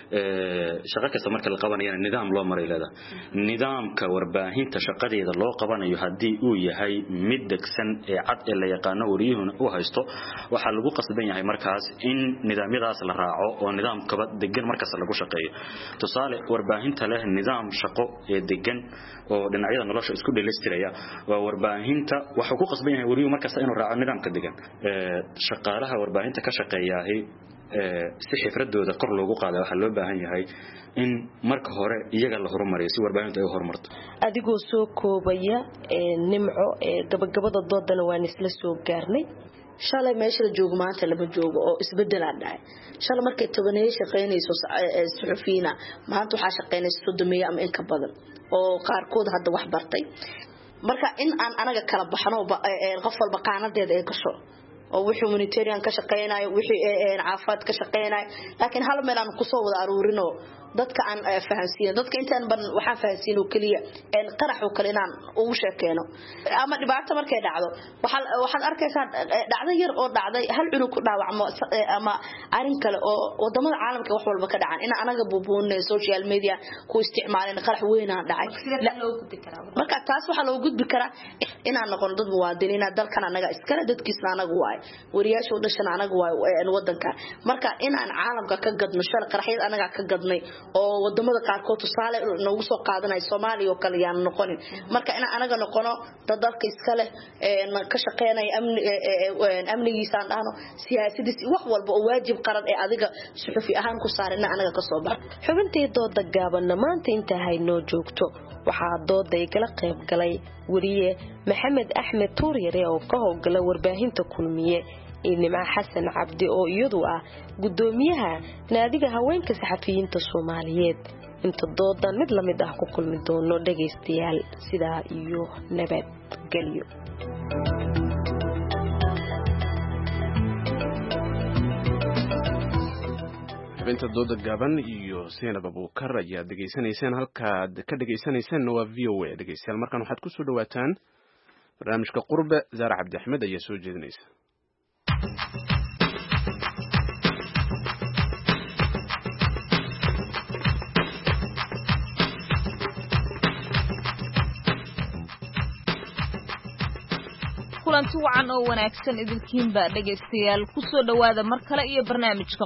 Speaker 13: shaqo kasta marka la qabanayana nidaam loo maray leedahay nidaamka warbaahinta shaqadeeda loo qabanayo hadii uu yahay mid degsan ee cad ee la yaqaan wariyuhuna uu haysto waxa lagu qasban yahay markaas in nidaamyadaas la raaco oo nidaamka degan markaas lagu shaqeeyo tusaale warbaahinta leh nidaam shaqo ee degan oo dhinacyada nolosha isku dheellistiraya waa warbaahinta waxa ku qasban yahay wariyuhu markaas inuu raaco nidaamka degan shaqaalaha warbaahinta ka shaqeeyahay si xifradooda kor loogu qaado waxa loo baahan yahay in marka hore iyaga la horumariyo si warbaahintu ay u horumarto
Speaker 12: adigoo soo koobaya nimco gabagabada doodana waan isla soo gaarnay
Speaker 14: shalay meesha la joogo maanta lama joogo oo isbedel aan dhacay shalay markay tobaneey shaqeynayso suxufiina maanta waxa shaqeynayso 30 ama in ka badan oo qaarkood hadda wax bartay marka in aan anaga kala baxno qof walba qaanadeeda ay gasho oo wixii humanitarian ka shaqeynayo wixii caafimaad ka shaqeynayo laakiin hal meel aan ku soo wada aruurino dadka aan fahansiin dadka intaan ban waxa fahansiin oo kaliya qarax oo kale inaan ugu sheekeeno ama dhibaato markay dhacdo waxaad arkaysaa dhacdo yar oo dhacday hal cunug ku dhaawacmo ama arin kale oo wadamada caalamka wax walba ka dhacan in anaga buubuunay social media ku isticmaaleen qarax weyn aan dhacay marka taas waxa loo gudbi karaa inaan noqon dad muwaadiniin dalkan anaga iskala dadkiisna anaga waay wariyaasha dhashan anaga waay wadanka marka inaan caalamka ka gadno shal qaraxyada anaga ka gadnay oo wadamada qaarkood tusaale noogu soo qaadanay Soomaaliya oo kale yaan noqonin marka in anaga noqono dad dalka iska leh ka shaqeynay amnigiisa aan dhahno siyaasadiisa wax walba oo waajib qaran ee adiga suxufi ahaan ku saaran anaga ka soo bax
Speaker 12: xubintii dooda gaaban maanta inta hayno joogto waxaa dooda ay kala qayb galay wariye Maxamed Axmed Tuuryare oo ka howlgala warbaahinta kulmiye Nimca Xasan Cabdi oo iyadu ah gudoomiyaha naadiga haweenka saxafiyiinta Soomaaliyeed inta doodan mid la mid ah ku kulmi doono dhageystayaal sida iyo nabad galyo
Speaker 2: xubinta dooda gaaban iyo Seenab Abuukar ayaa dhageysanaysaan halkaad ka dhageysanaysaan waa VOA dhageystayaal markan waxaad ku soo dhawaataan barnaamijka qurbe Zaara Cabdi Axmed ayaa soo jeedinaysa
Speaker 6: kulanti wacan oo wanaagsan idinkiinba dhageystayaal ku soo dhawaada mar kale iyo barnaamijka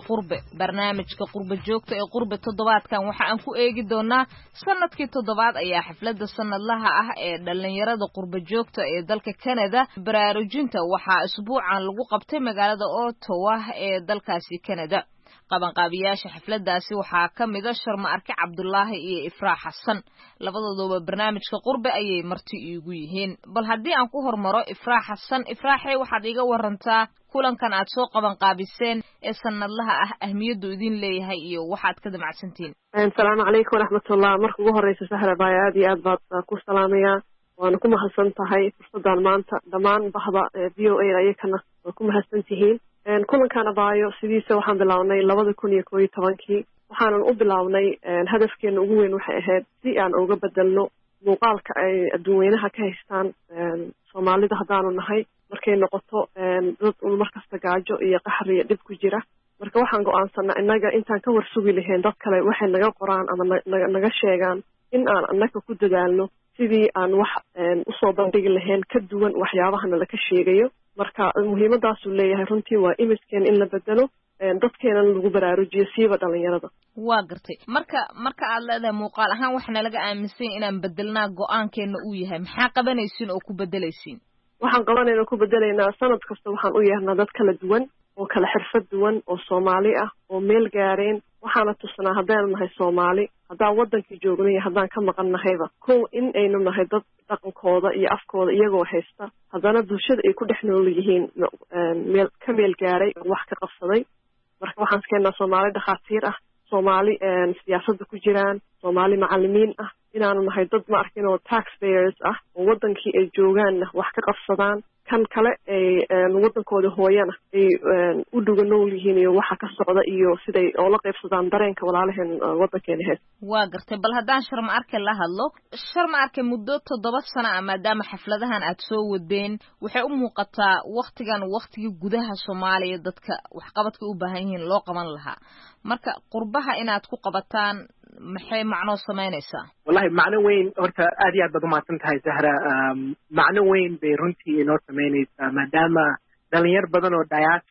Speaker 6: qurbe joogta ee qurbe toddobaadkan waxa aan ku eegi doonaa sanadkii toddobaad ayaa xafladda sanadlaha ah ee dhalinyarada qurbe joogta ee dalka Canada baraarujinta waxaa isbuucan lagu qabtay magaalada Ottawa ee dalkaasi Canada qabanqaabiyaasha xafladaasi waxaa ka mid ah Sharma Arke Cabdullaahi iyo Ifraax Xasan labadooduba barnaamijka qurbe ayay marti iigu yihiin bal haddii aan ku hormaro Ifraax Xasan Ifraaxay waxaad iga warantaa kulankan aad soo qabanqaabiseen ee sanadlaha ah ahmiyadu idin leeyahay iyo waxaad ka damacsantiin
Speaker 15: assalaamu calaykum waraxmatullaah marka ugu horeysa Sahra baay aad iyo aad baad ku salaamaya waana ku mahadsan tahay fursadan maanta dhammaan bahda VOA ayakana waa ku mahadsan tihiin kulankan abaayo sidiisa waxaan bilawnay 2011 waxaanan u bilawnay hadafkeena ugu weyn waxay ahayd si aan uga bedelno muuqaalka ay adduunweynaha ka haystaan Soomaalida haddaanu nahay markay noqoto dad markasta gaajo iyo qaxar iyo dhib ku jira marka waxaan go'aansanaa innaga intaan ka warsugi lahayn dad kale waxay naga qoraan ama naga sheegaan in aan annaga ku dadaalno sidii aan wax u soo bandhigi lahayn ka duwan waxyaabahana la ka sheegayo marka muhiimadaas uu leeyahay runtii waa imagekeen in la bedelo dadkeena lagu baraarujiyo siiba dhalinyarada
Speaker 6: waa gartay marka aad leedahay muuqaal ahaan waxna laga aaminsan inaan bedelnaa go'aankeena uu yahay maxaa qabanaysiin oo ku bedelaysiin
Speaker 15: waxaan qabanayna ku bedelaynaa sanad kasta waxaan u yeernaa dad kala duwan oo kala xirfad duwan oo Soomaali ah oo meel gaareen waxaana tusnaa haddaan nahay Soomaali haddaan wadankii joogno iyo haddaan ka maqan nahayba in aynu nahay dad dhaqankooda iyo afkooda iyagoo haysta haddana bulshada ay ku dhex nool yihiin meel gaaray wax ka qabsaday marka waxaan keenaa Soomaali dhakhaatiir ah Soomaali siyaasadda ku jiraan Soomaali macallimiin ah inaanu nahay dad ma arkin oo taxpayers ah oo wadankii ay joogaanna wax ka qabsadaan kan kale ay wadankooda hooyana ay u dhuga nool yihiin iyo waxa ka socda iyo siday oo la qaybsadaan dareenka walaalaheen wadankeena hees
Speaker 6: waa gartay bal haddaan Sharma Arke la hadlo Sharma Arke muddo 7 sano maadaama xafladahan aad soo wadeen waxay u muuqataa waqtigii gudaha Soomaaliya dadka wax qabadka u baahan yihiin loo qaban lahaa marka qurbaha inaad ku qabataan maxay macno sameynaysaa
Speaker 16: wallahi macno weyn horta aad iyo aad baad u mahadsan tahay Zahra macno weyn bay runtii inoo sameynaysaa maadaama dhalinyar badan oo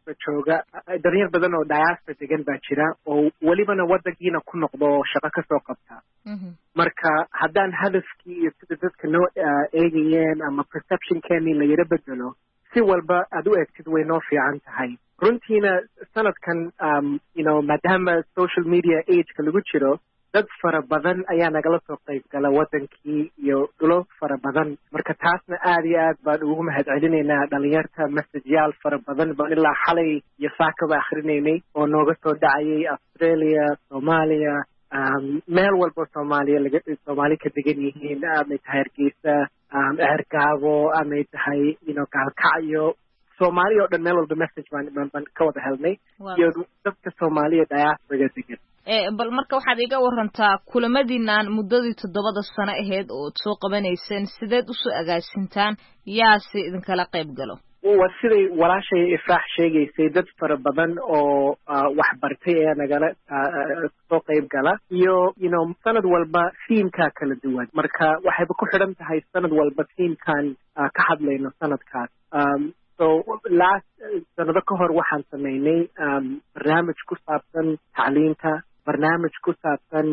Speaker 16: diaspora degan baa jira oo welibana wadankiina ku noqdo shaqo ka soo qabta marka haddaan hadafkii iyo sida dadka noo eegayeen ama perceptionkeeni la yara bedelo si walba aad u eegtid way noo fiican tahay runtiina sanadkan maadaama social media ageka lagu jiro dad fara badan ayaa nagala soo qayb gala wadankii iyo dhulo fara badan marka taasna aad iyo aad baan ugu mahadcelinaynaa dhalinyarta messageyaal fara badan baan ilaa xalay iyo saakaba akrinaynay oo nooga soo dhacayay Australia Soomaaliya meel walba Soomaali ka degan yihiin amay tahay Hargeysa Ergaabo amay tahay Gaalkacyo Soomaali oo dhan meel walba message baan ka wada helnay iyo dadka Soomaaliya diaspora degan
Speaker 6: bal marka waxaad iga warantaa kulamadiinaan muddadii 7 sano ahayd oo soo qabanayseen sideed u soo agaasintaan yaasi idinkala qayb galo
Speaker 16: waa siday walaashay Ifraax sheegaysay dad fara badan oo wax bartay ee nagala soo qayb gala iyo sanad walba theme-ka kala duwan marka waxay ku xidhan tahay sanad walba theme-kan ka hadlayno sanadkaas so last sanado ka hor waxaan sameynay barnaamij ku saabsan tacliinta barnaamij ku saabsan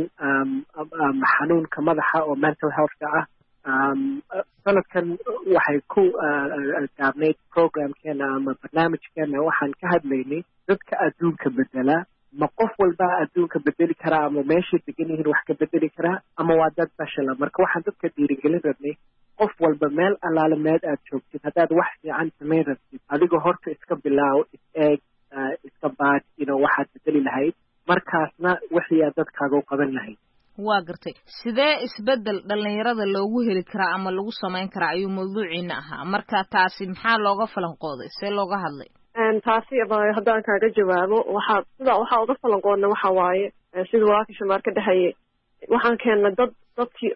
Speaker 16: xanuunka madaxa oo mental health-ka ah sanadkan waxay ku gaabnayd programkeena ama barnaamijkeena waxaan ka hadlaynay dadka adduunka bedela ma qof walba adduunka bedeli karaa ama meeshay degan yihiin wax ka bedeli karaa ama waa dad bashala marka waxaan dadka dhiirigelin rabnay qof walba meel allaale meed aad joogtid haddaad wax fiican samayn rabtid adigoo horta iska bilaaw is-eeg iska baad waxaad bedeli lahayd markaasna wixii aad dadkaaga u qaban lahayd
Speaker 6: waa gartay sidee isbedel dhalinyarada loogu heli karaa ama lagu samayn karaa ayuu mawduuciina ahaa marka taasi maxaa looga falanqooday see looga hadlay
Speaker 15: taasi haddaan kaaga jawaabo waxaa uga falanqoodna waxa waaye sida walaalkii Sharma Arke dhahaye waxaan keennay dadkii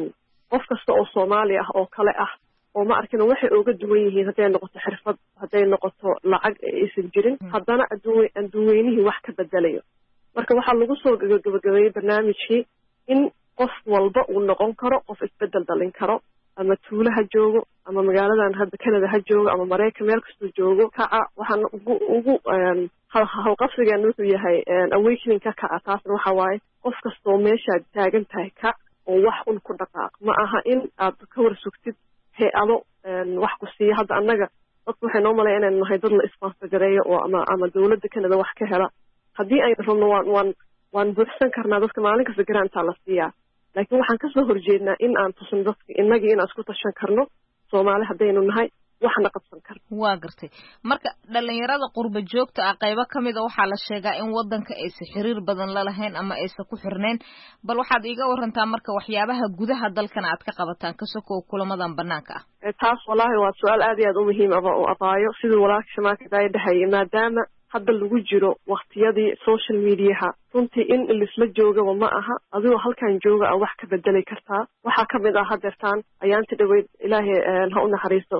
Speaker 15: qof kasta oo Soomaali ah oo kale ah oo ma arkino waxay uga duwan yihiin hadday noqoto xirfad hadday noqoto lacag aysan jirin haddana adduunweynihii wax ka bedelayo marka waxaa lagu soo gabagabeeyey barnaamijkii in qof walba uu noqon karo qof isbedel dhalin karo ama tuulo ha joogo ama magaaladan hadda Canada ha joogo ama Mareykan meel kastoo joogo kaca waxaan ugu halqabsigeena wuxuu yahay awakening kaca taasna waxa waaye qof kastoo meeshaad taagan tahay kac oo wax un ku dhaqaaq ma aha in aad ka warsugtid hay-ado wax ku siiya hadda annaga dadku waxay noo malaya inaynu nahay dad la sponsor gareeyo oo ama dawladda Canada wax ka hela haddii aynu rabno waan buuxsan karnaa dadka maalin kasta garaantaa la siiyaa laakiin waxaan kasoo horjeednaa in aan tusin dadka innagii inaan isku tashan karno Soomaali haddaynu nahay waxna qabsan karno
Speaker 6: waa gartay marka dhalinyarada qurba joogta ah qaybo kamid ah waxaa la sheegaa in wadanka aysan xiriir badan la lahayn ama aysan ku xirnayn bal waxaad iiga warantaa marka waxyaabaha gudaha dalkan aad ka qabataan ka soo kulamadan banaanka ah
Speaker 15: taas wallahi waa su'aal aad iyo aad u muhiim ah oo abaayo sidoo walaalkii Sharma Arke dhahay maadaama hadda lagu jiro waqtiyadii social mediaha runtii in isla joogaba ma aha adigoo halkan jooga wax ka bedeli kartaa waxaa kamid ah hadeertaan ayaanti dhaweyd ilaahay ha u naxariisto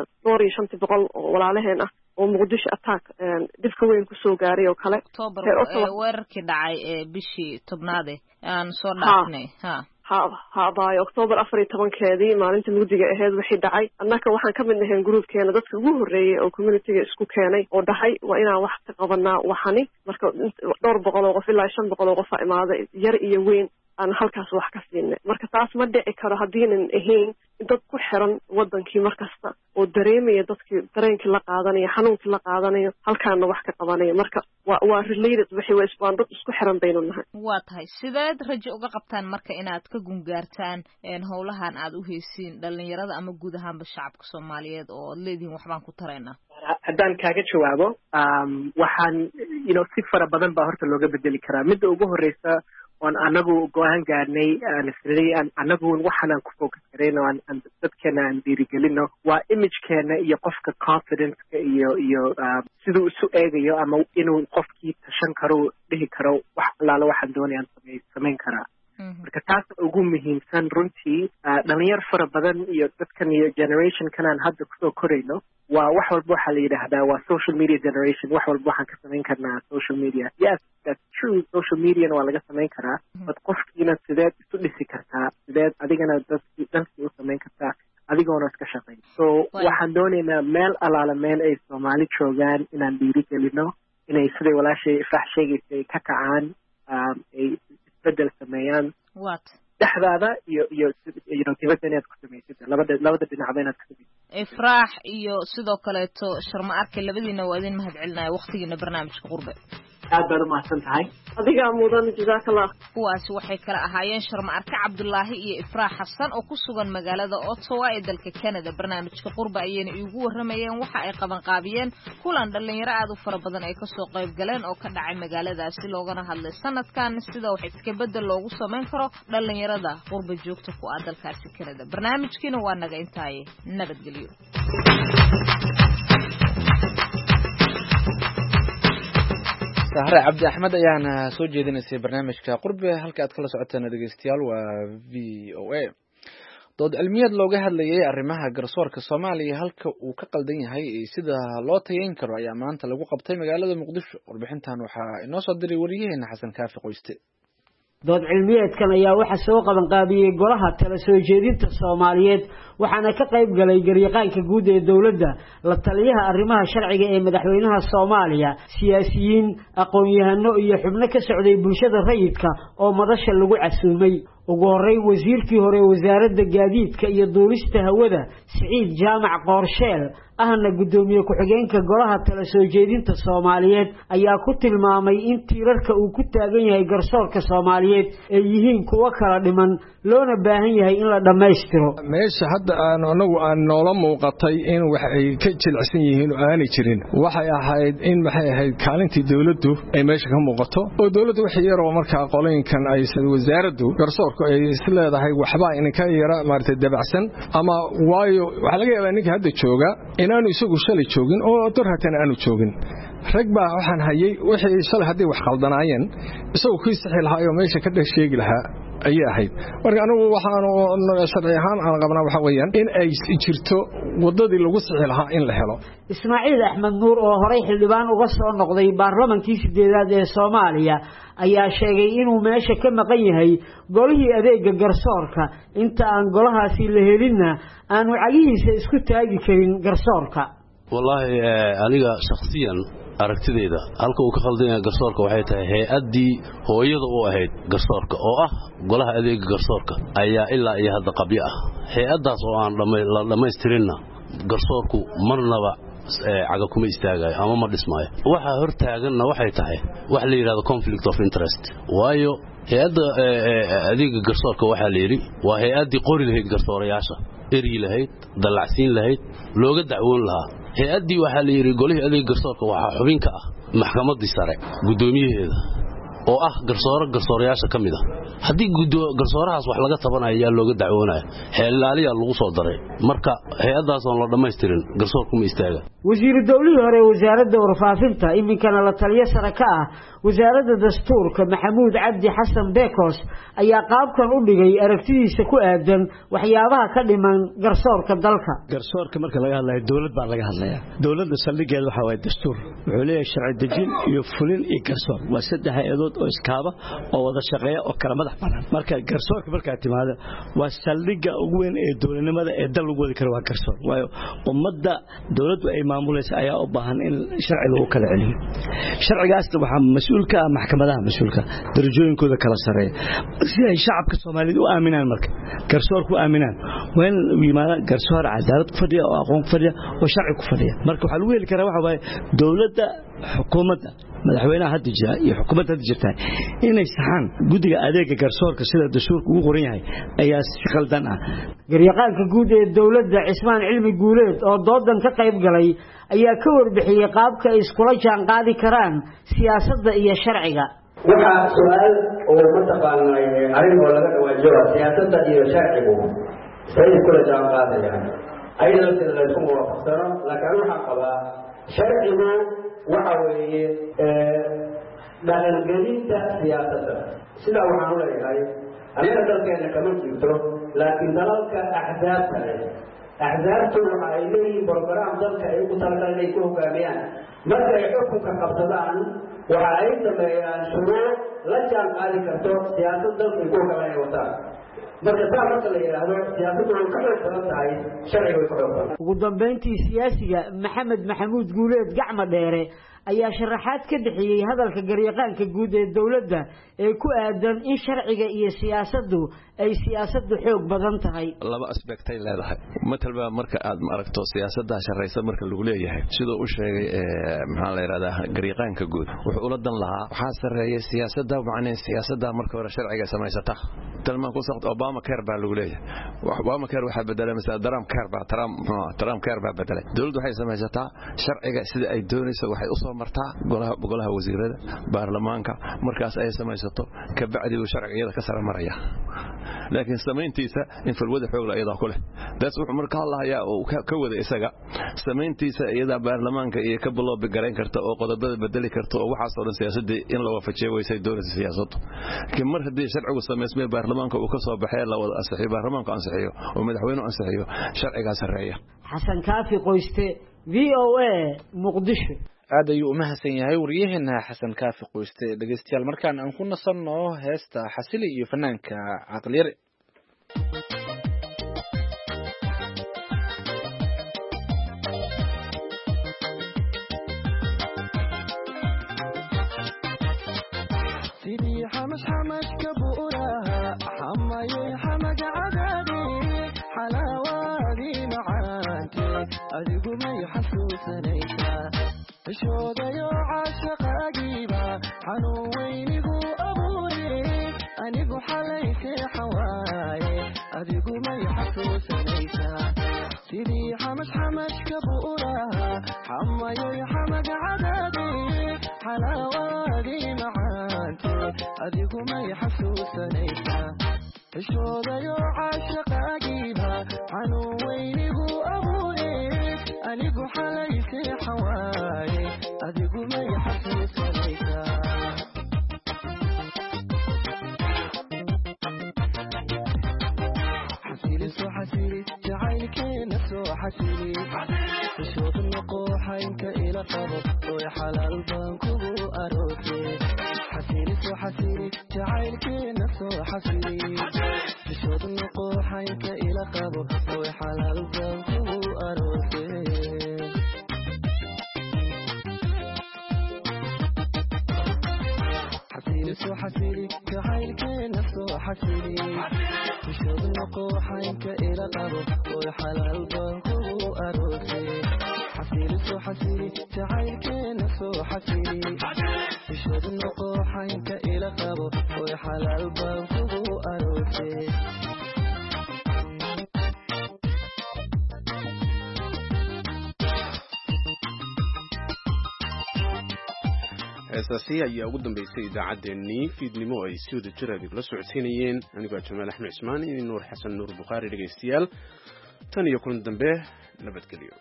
Speaker 15: 500 oo walaalaheen ah oo Muqdisho attack dhibka weyn ku soo gaaray oo kale
Speaker 6: weerarkii dhacay bishii 10aad aan soo dhaafnay
Speaker 15: baayo October 14keedii maalinta mugdiga ahayd wixii dhacay annaka waxaan ka mid nahay groupkeena dadka ugu horeeyay oo community-ga isku keenay oo dhahay waa inaan wax ka qabanaa waxani marka 200 qof ilaa 500 qof imaaday yar iyo weyn aan halkaas wax ka siinay marka taas ma dhici karo hadiinan ahayn dad ku xiran wadankii markasta oo dareemaya dadkii dareenkii la qaadanayo xanuunkii la qaadanayo halkaana wax ka qabanayo marka waa related wixii waa dad isku xiran baynu nahay
Speaker 6: waa tahay sideed rajo uga qabtaan marka inaad ka gungaartaan howlahan aad u haysiin dhalinyarada ama guud ahaanba shacabka Soomaaliyeed oo leediin waxbaan ku tareynaa
Speaker 16: haddaan kaaga jawaabo waxaan si fara badan baa horta looga bedeli karaa midda ugu horeysa oon anagu go-aan gaarnay anagu waxaanaan ku focus garayno aan dadkeena aan dhiirigelino waa imagekeena iyo qofka confidenceka iyo siduu isu eegayo ama inuu qofkii tashan karo dhihi karo wax allaala waxaan doonayaan samayn karaa marka taas ugu muhiimsan runtii dhalinyar fara badan iyo dadkan iyo generationkan aan hadda kusoo korayno waa wax walba waxaa la yidhaahdaa waa social media generation wax walba waxaan ka samayn karnaa social media yes that's true social mediana waa laga samayn karaa but qofkiina sideed isu dhisi kartaa sideed adigana dhankii u samayn kartaa adigoona iska shaqayn so waxaan doonaynaa meel alaala meel ay soomaali joogaan inaan dhiirigelino inay siday walaashay ifraax sheegaysa ay ka kacaan ay isbedel sameeyaan dhexdaada iyo dibadda inaad ku samaysid labada dhinacba inaad ku samaysid
Speaker 6: ifraax iyo sidoo kaleeto sharma arke labadiina waa idin mahad celinaya waqtigiina barnaamijka qurbe
Speaker 16: aad baad umahadsan tahay
Speaker 15: adigaa mudan jazaakallah
Speaker 6: kuwaasi waxay kala ahaayeen sharma arke cabdulaahi iyo ifraax xasan oo ku sugan magaalada Ottawa ee dalka Canada barnaamijka qurbe ayayna igu waramayeen waxa ay qabanqaabiyeen kulan dhalinyaro aad u fara badan ay ka soo qayb galeen oo ka dhacay magaaladaasi loogana hadlay sanadkan sida wax iska bedel loogu sameyn karo dhalinyarada qurbe joogta ku ah dalkaasi Canada barnaamijkiina waa naga intaay nabadgelyo
Speaker 1: sahre cabdi axmed ayaana soo jeedinaysay barnaamijka qurbe halka aad kala socotaan dhegeystayaal waa VOA dood cilmiyeed looga hadlayay arrimaha garsoorka Soomaaliya halka uu ka qaldan yahay sida loo tayeyn karo ayaa maanta lagu qabtay magaalada Muqdisho warbixintan waxaa inoo soo diray wariyaheena Xasan Kaafi Qoyste
Speaker 17: dood cilmiyeedkan ayaa waxa soo qaban qaabiyay golaha tala soo jeedinta Soomaaliyeed waxaana ka qayb galay garyaqaanka guud ee dawladda la taliyaha arrimaha sharciga ee madaxweynaha Soomaaliya siyaasiyiin aqoon-yahano iyo xubno ka socday bulshada rayidka oo madasha lagu casuumay ugu horey wasiirkii hore wasaaradda gaadiidka iyo duulista hawada Siciid Jaamac Qorsheel ahna gudoomiye ku-xigeenka golaha tala soo jeedinta Soomaaliyeed ayaa ku tilmaamay in tiirarka uu ku taagan yahay garsoorka Soomaaliyeed ay yihiin kuwa kala dhiman loona baahan yahay in la dhameystiro
Speaker 18: meesha hadda anagu aan noola muuqatay in wax ay ka jilicsan yihiin oo aanay jirin waxay ahayd in maxay ahayd kaalintii dawladdu ay meesha ka muuqato oo dawladdu wax yar oo markaa qolooyinkan ay wasaaraddu garsoorka ay isleedahay waxba in ka yara maartay dabacsan ama waayo waxa laga yaabaa ninka hadda jooga inaanu isagu shalay joogin oo dorhatan aanu joogin rag baa waxaan hayay wixii shalay hadii wax qaldanaayeen isagu ku saxil hayo meesha ka sheegi lahaa ayay ahayd marka anigu waxaan sharci ahaan aan qabnaa waxa weeyaan in ay jirto wadadii lagu saxil lahaa in la helo
Speaker 17: Ismaaciil Axmed Nuur oo horey xildhibaan uga soo noqday baarlamankii 8aad ee Soomaaliya ayaa sheegay inuu meesha ka maqan yahay golihii adeega garsoorka inta aan golahaasi la helinna aanu cagihiisa isku taagi karin garsoorka
Speaker 19: wallahi aniga shakhsiyan aragtideeda halka uu ka qaldan yahay garsoorka waxay tahay hay'adii hooyada u ahayd garsoorka oo ah golaha adeega garsoorka ayaa ilaa iyo hadda qabyo ah hay'adaas oo aan dhamaystirinna garsoorku marnaba caga kuma istaagayo ama ma dhismaayo waxa hor taaganna waxay tahay wax la yiraahdo conflict of interest waayo hay'adda adeega garsoorka waxa la yiri waa hay'adii qori lahayd garsoorayaasha eri lahayd dalacsiin lahayd looga dacwoon lahaa hay'adii waxa la yiri golihii adeega garsoorka waxa xubin ka ah maxkamadii sare gudoomiyaheeda oo ah garsoorayaasha kamid ah hadii garsoorahaas wax laga tabanayo ayaa looga dacwoonayo xeelaaliya lagu soo daray marka hay'adaas oo la dhameystirin garsoorku ma istaaga
Speaker 17: wasiir dawladii hore wasaaradda warfaafinta iminkana la taliye sare ka ah wasaaradda dastuurka Maxamuud Cabdi Xasan Beekos ayaa qaabkan u dhigay aragtidiisa ku aadan waxyaabaha ka dhiman garsoorka dalka
Speaker 20: garsoorka marka laga hadlayo dawlad baa laga hadlayaa dawladda saldhigeeda waxa way dastuur wuxuu leeyahay sharci dejin iyo fulin iyo garsoor waa saddex hay'adood oo iskaaba oo wada shaqeeya oo kala madax banaan marka garsoorka marka timaado waa saldhiga ugu weyn ee dawladnimada ee dal lagu wadi karo waa garsoor waayo ummadda dawladdu ay maamulaysa ayaa u baahan in sharci lagu kala celiyo sharcigaas waxa mas'uulka maxkamadaha mas'uulka darajooyinkooda kala sareeya si ay shacabka Soomaaliyeed u aaminaan marka garsoorku aaminaan waan yimaada garsoor cadaalad ku fadhiya oo aqoon ku fadhiya oo sharci ku fadhiya marka waxa lagu heli karaa waxa way dawladda xukuumadda madaxweynaha hadda jira iyo xukuumadda hadda jirta inay saxaan gudiga adeega garsoorka sida dastuurku ugu qoran yahay ayaa si qaldan ah
Speaker 17: garyaqaanka guud ee dawladda Cismaan Cilmi Guuleed oo doodan ka qayb galay ayaa ka warbixiyay qaabka ay iskula jaan qaadi karaan siyaasadda iyo sharciga
Speaker 21: waxaa su-aal oo mataqaanay arrin oo laga dhawaajiyo siyaasadda iyo sharcigu say kula jaan qaadayaan ayada lafteeda la isku waafaqsano laakiin waxaan qabaa sharcigu waxa weeye dhaqangelinta siyaasadda sidaa waxaan u leeyahay anaga dalkeena kama jirto laakiin dalalka axzaabta leh axzaabtu waxa ay leeyihiin brograam dalka ay ugu talagaleen inay ku hogaamiyaan marka ay xukunka qabsadaan waxa ay sameeyaan shuruuc la jaan qaadi karto siyaasad dalka ay ku hogaamiyaan ay wataan marka taa marka la yidhaahdo siyaasaddu way ka xoog badan tahay sharciga way ka xoog badan
Speaker 17: ugu dambeyntii siyaasiga maxamed maxamuud guuleed gacma dheere ayaa sharaxaad ka bixiyey hadalka garyaqaanka guud ee dowladda ee ku aadan in sharciga iyo siyaasaddu ay siyaasaddu xoog badan tahay
Speaker 22: laba aspectay leedahay matalba marka aad aragto siyaasadda sharaysan marka lagu leeyahay sidoo uu sheegay maxaa la yiraahdaa garyaqaanka guud wuxuu ula dan lahaa waxa sareeyay siyaasadda macnaa siyaasadda marka hore sharciga samaysata talmaan ku saqto Obama care baa lagu leeyahay Obama care waxa bedelay mesela Trump care baa bedelay dawladdu waxay samaysataa sharciga sida ay doonayso waxay u soo martaa golaha wasiirada baarlamaanka markaas ay samaysato ka bacdi uu sharciyada ka sare maraya laakiin samayntiisa in falwada xoog la iyada ku leh daas wuxuu marka hadlayaa oo ka wada isaga samayntiisa iyada baarlamaanka iyo ka bilowbi gareyn karta oo qodobada bedeli karta oo waxa soo dhan siyaasadda in la waafajiyo way doonaysaa siyaasaddu laakiin mar haddii sharcigu sameysmay baarlamaanka uu ka soo baxay la wada ansixiyo baarlamaanka ansixiyo oo madaxweynuhu ansixiyo sharciga sareeya
Speaker 17: xasan kaafi qoyste VOA Muqdisho
Speaker 1: aad ayuu u mahadsan yahay wariyaheena xasan kaafi qoyste dhageystayaal markaan aan ku nasanno heesta xasili iyo fanaanka caqliyare
Speaker 23: sidii xamash kabuuraha xamayay xamaga cadaadi xalaawaadii macaante adigu may xasuusanaysaa ishoodayo caashaqaagiiba xanuun weynigu abuure anigu xalay seexan waaye adigu may xasuusanaysaa sidii xamash kabuuraha xamayay xamaga cadaadi xalaawaadii macaante adigu may xasuusanaysaa ishoodayo caashaqaagiiba xanuun weynigu abuure anigu xalay seexan waaye adigu may xasuusanaysaa xasili jacaylkeena soo xasili ishood noqo xaynka ila qabo oy xalaal baan kugu aroosay xasili jacaylkeena soo xasili ishood noqo xaynka ila qabo oy xalaal baan kugu aroosay xasili jacaylkeena soo xasili ishood noqo xaynka ila qabo oy xalaal baan kugu aroosay xasili jacaylkeena soo xasili ishood noqo xaynka ila qabo oy xalaal baan kugu aroosay
Speaker 2: heestaasi ayaa ugu dambeysay idaacaddeenii fiidnimo ay si wada jir adigula socodsiinayeen anigoo jamaal axmed cismaan iyo nuur xasan nuur bukhaari dhegaystayaal tan iyo kulan dambe nabadgelyo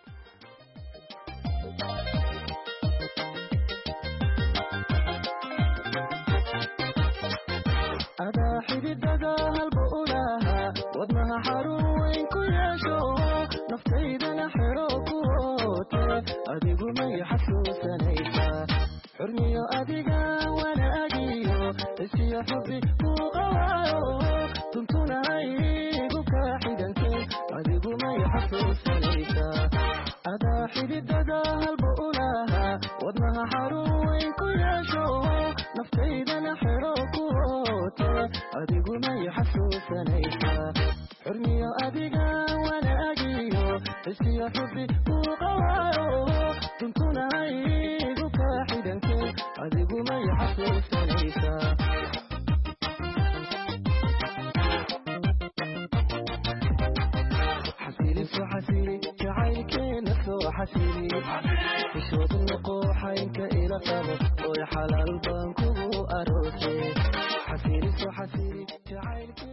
Speaker 23: adaa xididada halba ulaha wadnaha xarun weyn ku yeesho naftaydana xero ku oote adigu may xasuusanaysaa xurmiyo adiga wanaagiyo isiyo xubi kuu qawaayo tuntunahaygu kaa xidhantay adigu may xasuusanaysaa adaa xididada halba ulaha wadnaha xarun weyn ku yeesho naftaydana xero ku oote adigu may xasuusanaysaa xurmiyo adiga wanaagiyo isiyo xubi kuu qawaayo tuntunahaygu kaa xidhantay adigu may xasuusanaysaa xasili jacaylkeena soo xasili ishood noqoxaynka ila qabo oo xalaal baan kugu aroosay xasili soo xasili jacaylki